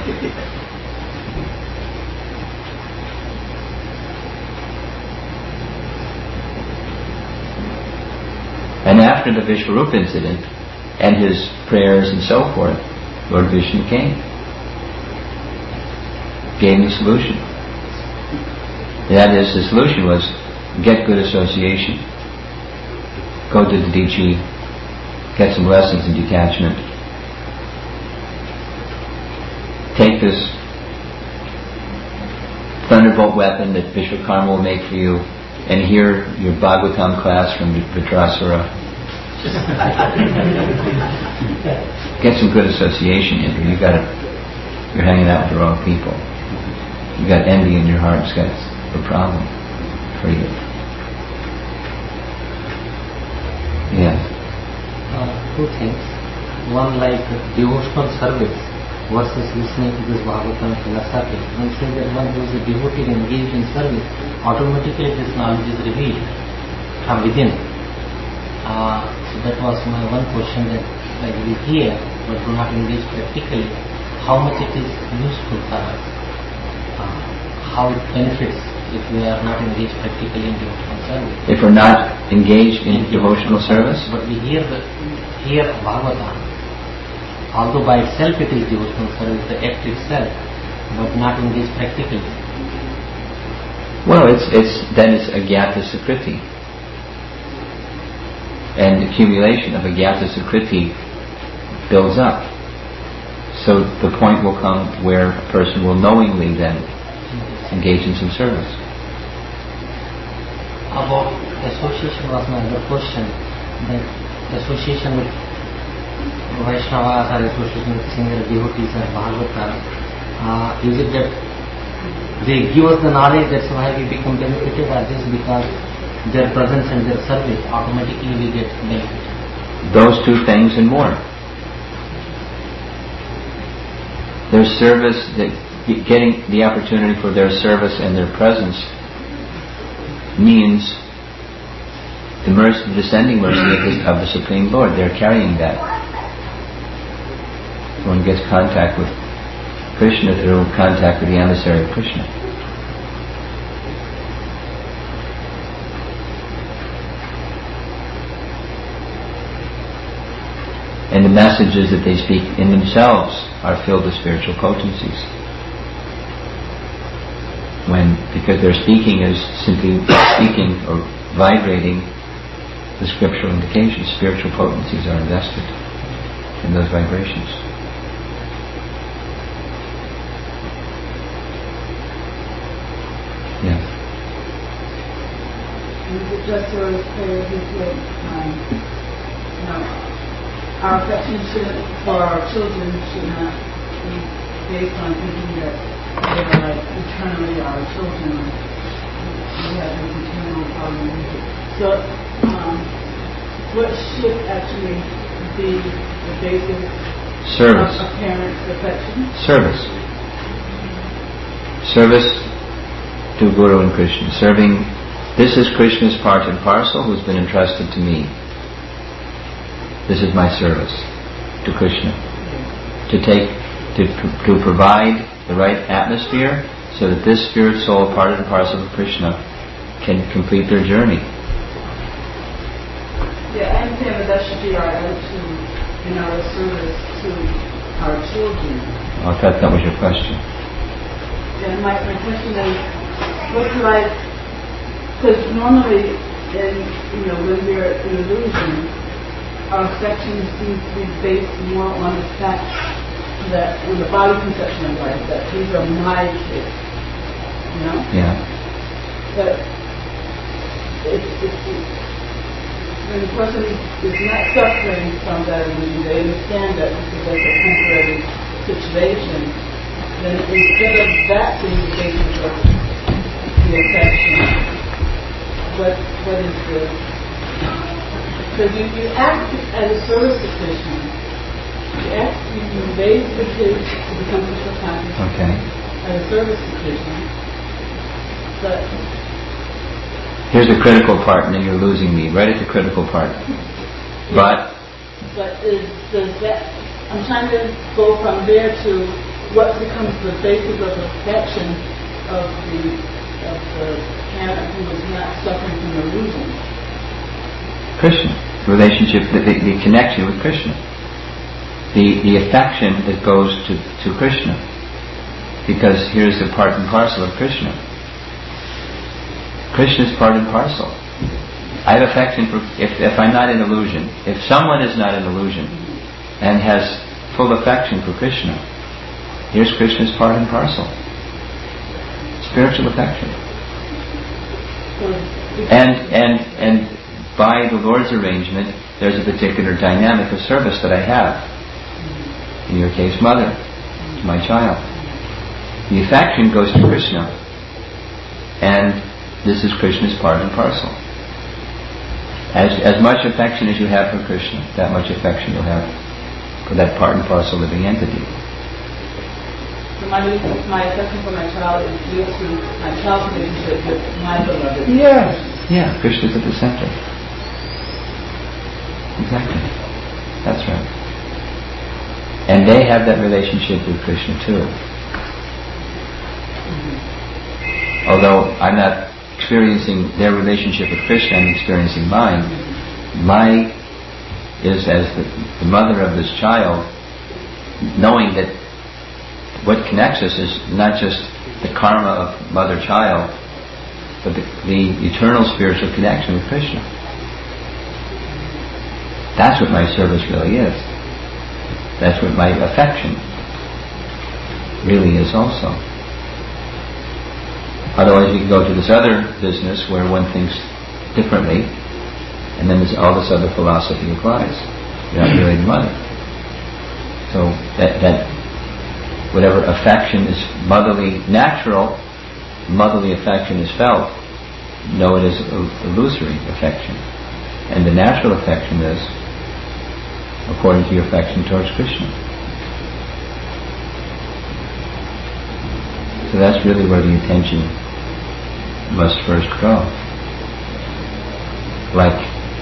And after the Vishwarup incident and his prayers and so forth, Lord Vishnu came. Gave him the solution. That is, the solution was get good association. Go to the D G. Get some lessons in detachment. Take this thunderbolt weapon that Vishwakarma will make for you and hear your Bhagavatam class from Vritrasura. Get some good association, Indra. You got it. You're hanging out with the wrong people. You got envy in your heart. It's got a problem for you. Yeah. Uh, two things. One, like devotional service versus listening to this Bhagavatam philosophy. One says that one who is a devotee engaged in service, automatically this knowledge is revealed from within. Uh, so that was my one question, that like we hear but do not engage practically. how much it is useful for us, uh, how it benefits if we are not engaged practically in devotional service. If we're not engaged in devotional service? But we hear the hear Bhagavatam. Although by itself it is devotional service, the act itself, but not engaged practically. Well, it's it's then it's agyata sukriti. And accumulation of agyata sukriti builds up. So the point will come where a person will knowingly then engage in some service. About association was my other question. That association with Vaishnavas or association with single devotees or Bhagavatam, uh, is it that they give us the knowledge, that's why we become benefited, or just because their presence and their service automatically we get benefited? Those two things and more. Their service, the, getting the opportunity for their service and their presence means the mercy, the descending mercy of the, of the Supreme Lord. They're carrying that. One gets contact with Krishna through contact with the emissary of Krishna. And the messages that they speak in themselves are filled with spiritual potencies. When, because their speaking is simply speaking or vibrating the scriptural indications, spiritual potencies are invested in those vibrations. Yeah. Just to clear this way, um, you know, our affection should, for our children should not be based on thinking that they are like eternally our children. We have this eternal problem. So, um, what should actually be the basis Service. of a parent's affection? Service. Service to Guru and Krishna. Serving, this is Krishna's part and parcel who's been entrusted to me. This is my service to Krishna. To take, to, to provide the right atmosphere so that this spirit soul, part and parcel of Krishna, can complete their journey. Yeah, I understand that that should be our attitude in our service to our children. Oh, I thought that was your question. And my, my question is, what do I, because normally, in, you know, when we're in illusion, our affection seems to be based more on the fact that, in the body conception of life, that these are my kids, you know? Yeah. But it's, it's, when the person is not suffering from that illusion, they understand that this is like a temporary situation, then instead of that being the basis of the affection, what, what is the... Because you, you act as a service to Krishna. You act, you, you raise the kids to become Krishna conscious Okay. as a service to Krishna. But Here's the critical part, and then you're losing me. Right at the critical part. But but is does that I'm trying to go from there to what becomes the basis of affection of the of the parent who is not suffering from illusion. Krishna, relationship, the, the, the connection with Krishna, the the affection that goes to, to Krishna, because here's the part and parcel of Krishna. Krishna's part and parcel. I have affection for, if, if I'm not in illusion, if someone is not in illusion and has full affection for Krishna, here's Krishna's part and parcel. Spiritual affection. And, and, and by the Lord's arrangement, there's a particular dynamic of service that I have. In your case, mother, to my child. The affection goes to Krishna, and this is Krishna's part and parcel. As as much affection as you have for Krishna, that much affection you'll have for that part and parcel living entity. So my my affection for my child is due to my child's relationship with my beloved. Yes. Yeah, Krishna's at the center. Exactly. That's right. And they have that relationship with Krishna too. Although I'm not experiencing their relationship with Krishna, I'm experiencing mine. My is as the, the mother of this child, knowing that what connects us is not just the karma of mother-child, but the, the eternal spiritual connection with Krishna. That's what my service really is. That's what my affection really is also. Otherwise you can go to this other business where one thinks differently, and then there's all this other philosophy applies. You're not really the mother. So that, that whatever affection is motherly, natural, motherly affection is felt, know it is illusory affection. And the natural affection is according to your affection towards Krishna. So that's really where the attention must first go. Like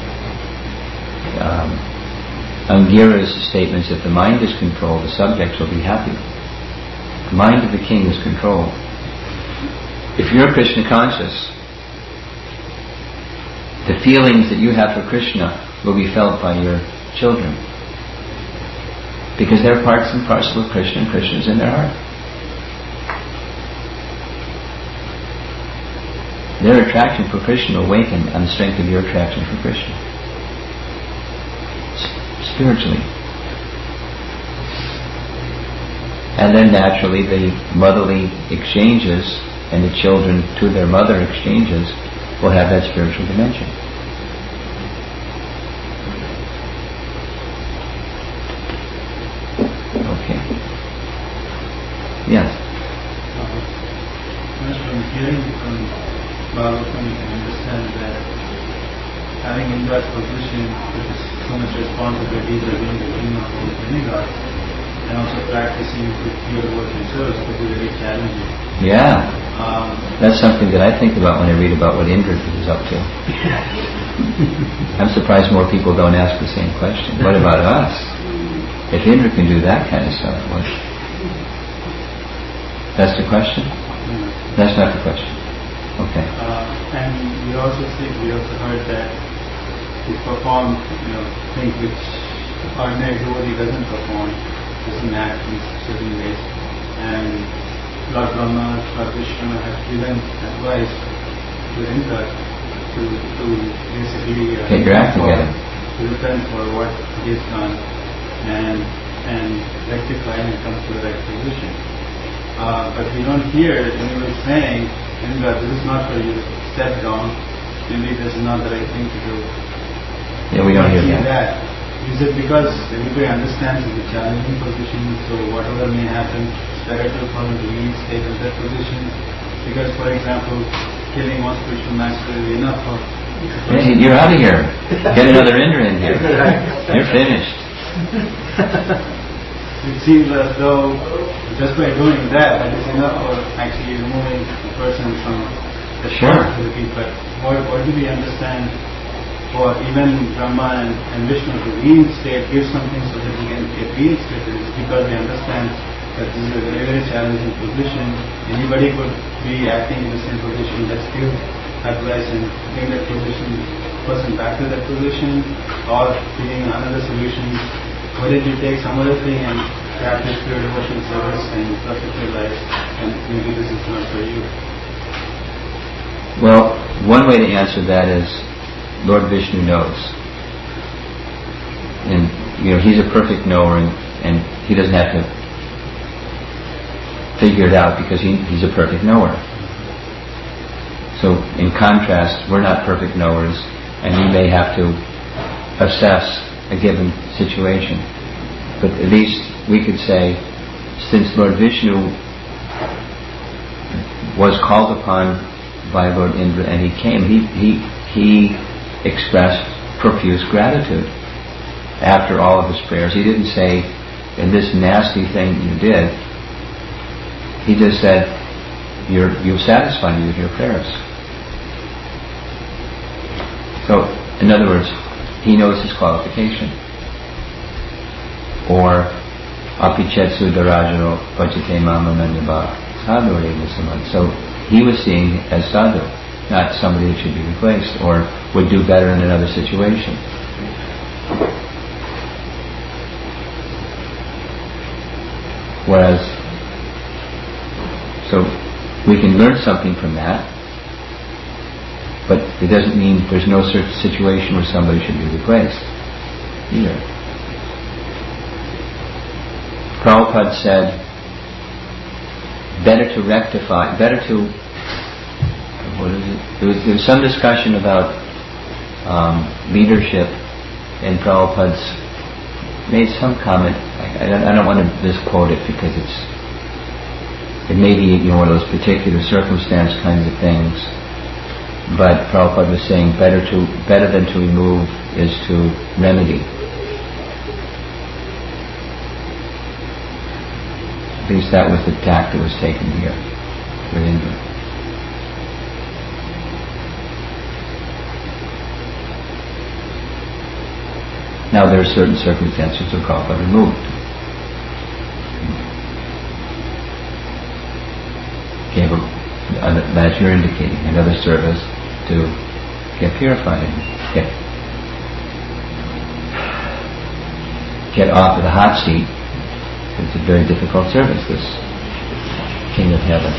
um, Angira's statements, if the mind is controlled, the subjects will be happy. The mind of the king is controlled. If you're Krishna conscious, the feelings that you have for Krishna will be felt by your children, because they're parts and parcel of Krishna, and Krishna is in their heart. Their attraction for Krishna will awaken on the strength of your attraction for Krishna. S- spiritually. And then naturally the motherly exchanges and the children to their mother exchanges will have that spiritual dimension. Okay. Yes. From hearing from Bhagavatam, you can understand that having Indra's position with so much responsibilities of being the king of all the demigods, and also practicing with pure devotion service could be very challenging. Yeah. Um, That's something that I think about when I read about what Indra is up to. I'm surprised more people don't ask the same question. What about us? If Indra can do that kind of stuff, what? That's the question? That's not the question. Okay. Uh, and we also see, we also heard that he performed, you know, things which ordinary devotee doesn't perform, doesn't act in certain ways. And Lord Brahma, Lord Vishnu have given advice to Indra to, to basically uh, get your act together, to repent for what he has done and and rectify and come to the right position. Uh, but we don't hear that anybody saying, Indra, this is not for you to step down, maybe this is not the right thing to do. Yeah, we don't hear that. that. Is it because everybody understands it's a challenging position, so whatever may happen, it's better to follow the lead, stay in that position? Because, for example, killing one spiritual master is enough for... Hey, you're out of here. Get another Indra in here. You're finished. It seems as though just by doing that, that is enough for actually removing the person from the Sure. responsibility. But what, what do we understand for even Brahma and, and Vishnu to reinstate, give something so that he can get reinstated? It's because they understand that this is a very, very challenging position. Anybody could be acting in the same position, let's give advice and bring that position, person back to that position, or giving another solution. Why did you take some other thing and practice pure devotion service and perfect your life, and maybe this is not for you? Well, one way to answer that is Lord Vishnu knows. And, you know, he's a perfect knower, and, and he doesn't have to figure it out because he, he's a perfect knower. So, in contrast, we're not perfect knowers, and we may have to assess a given situation. But at least we could say, since Lord Vishnu was called upon by Lord Indra and he came, he he he expressed profuse gratitude after all of his prayers. He didn't say, in this nasty thing you did, he just said, You're, you've satisfied me with your prayers. So, in other words, he knows his qualification. Or apichetsu darajaro pachite mama nanyaba sadhu musaman. So he was seeing as sadhu, not somebody that should be replaced or would do better in another situation. Whereas, so we can learn something from that, but it doesn't mean there's no certain situation where somebody should be replaced either. Prabhupada said, better to rectify, better to, what is it? There was, there was some discussion about um, leadership, and Prabhupada's made some comment. I, I, don't, I don't want to misquote it because it's, it may be, you know, one of those particular circumstance kinds of things. But Prabhupada was saying, better to better than to remove is to remedy. At least that was the tack that was taken here with Indra. Now there are certain circumstances that Prabhupada removed. Gave a, as you're indicating, another service to get purified and get, get off of the hot seat. It's a very difficult service, this King of Heaven.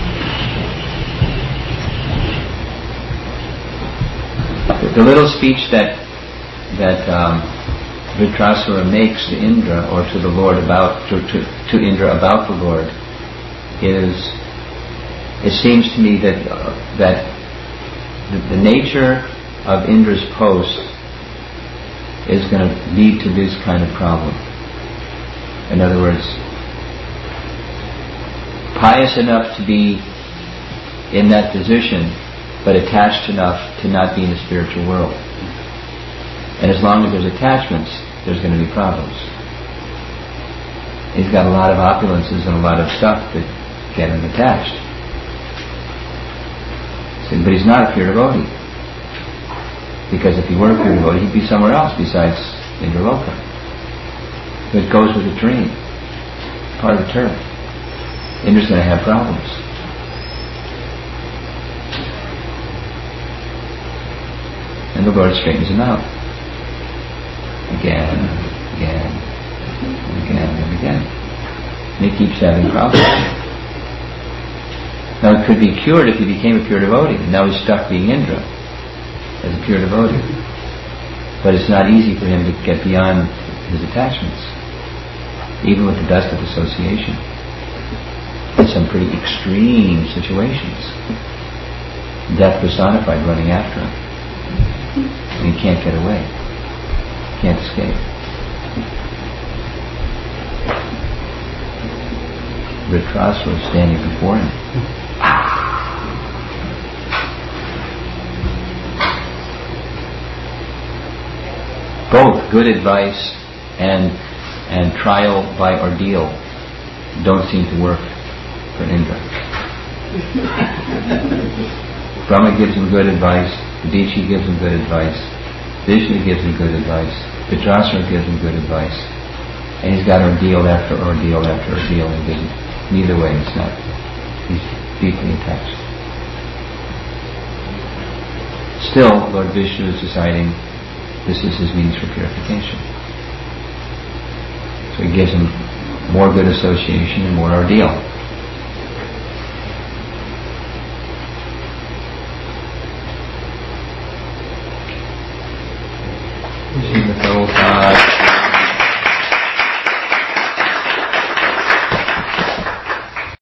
The, the little speech that that um, Vritrasura makes to Indra or to the Lord about to, to, to Indra about the Lord is, it seems to me that uh, that the, the nature of Indra's post is going to lead to this kind of problem. In other words, pious enough to be in that position, but attached enough to not be in the spiritual world. And as long as there's attachments, there's going to be problems. He's got a lot of opulences and a lot of stuff that get him attached. But he's not a pure devotee. Because if he were a pure devotee, he'd be somewhere else besides Indraloka. It goes with the dream. Part of the term. Indra's going to have problems. And the Lord straightens him out. Again, again, and again, and again. And he keeps having problems. Now it could be cured if he became a pure devotee, and now he's stuck being Indra as a pure devotee. But it's not easy for him to get beyond his attachments, even with the best of association. In some pretty extreme situations. Death personified running after him. And he can't get away. Can't escape. Vritrasura was standing before him. Both good advice and and trial by ordeal don't seem to work for Indra. Brahma gives him good advice, Dichi gives him good advice, Vishnu gives him good advice, Vritrasura gives him good advice, and he's got ordeal after ordeal after ordeal, and doesn't, neither way it's not. He's deeply attached. Still, Lord Vishnu is deciding this is his means for purification. So he gives him more good association and more ordeal. Srimad Prabhupada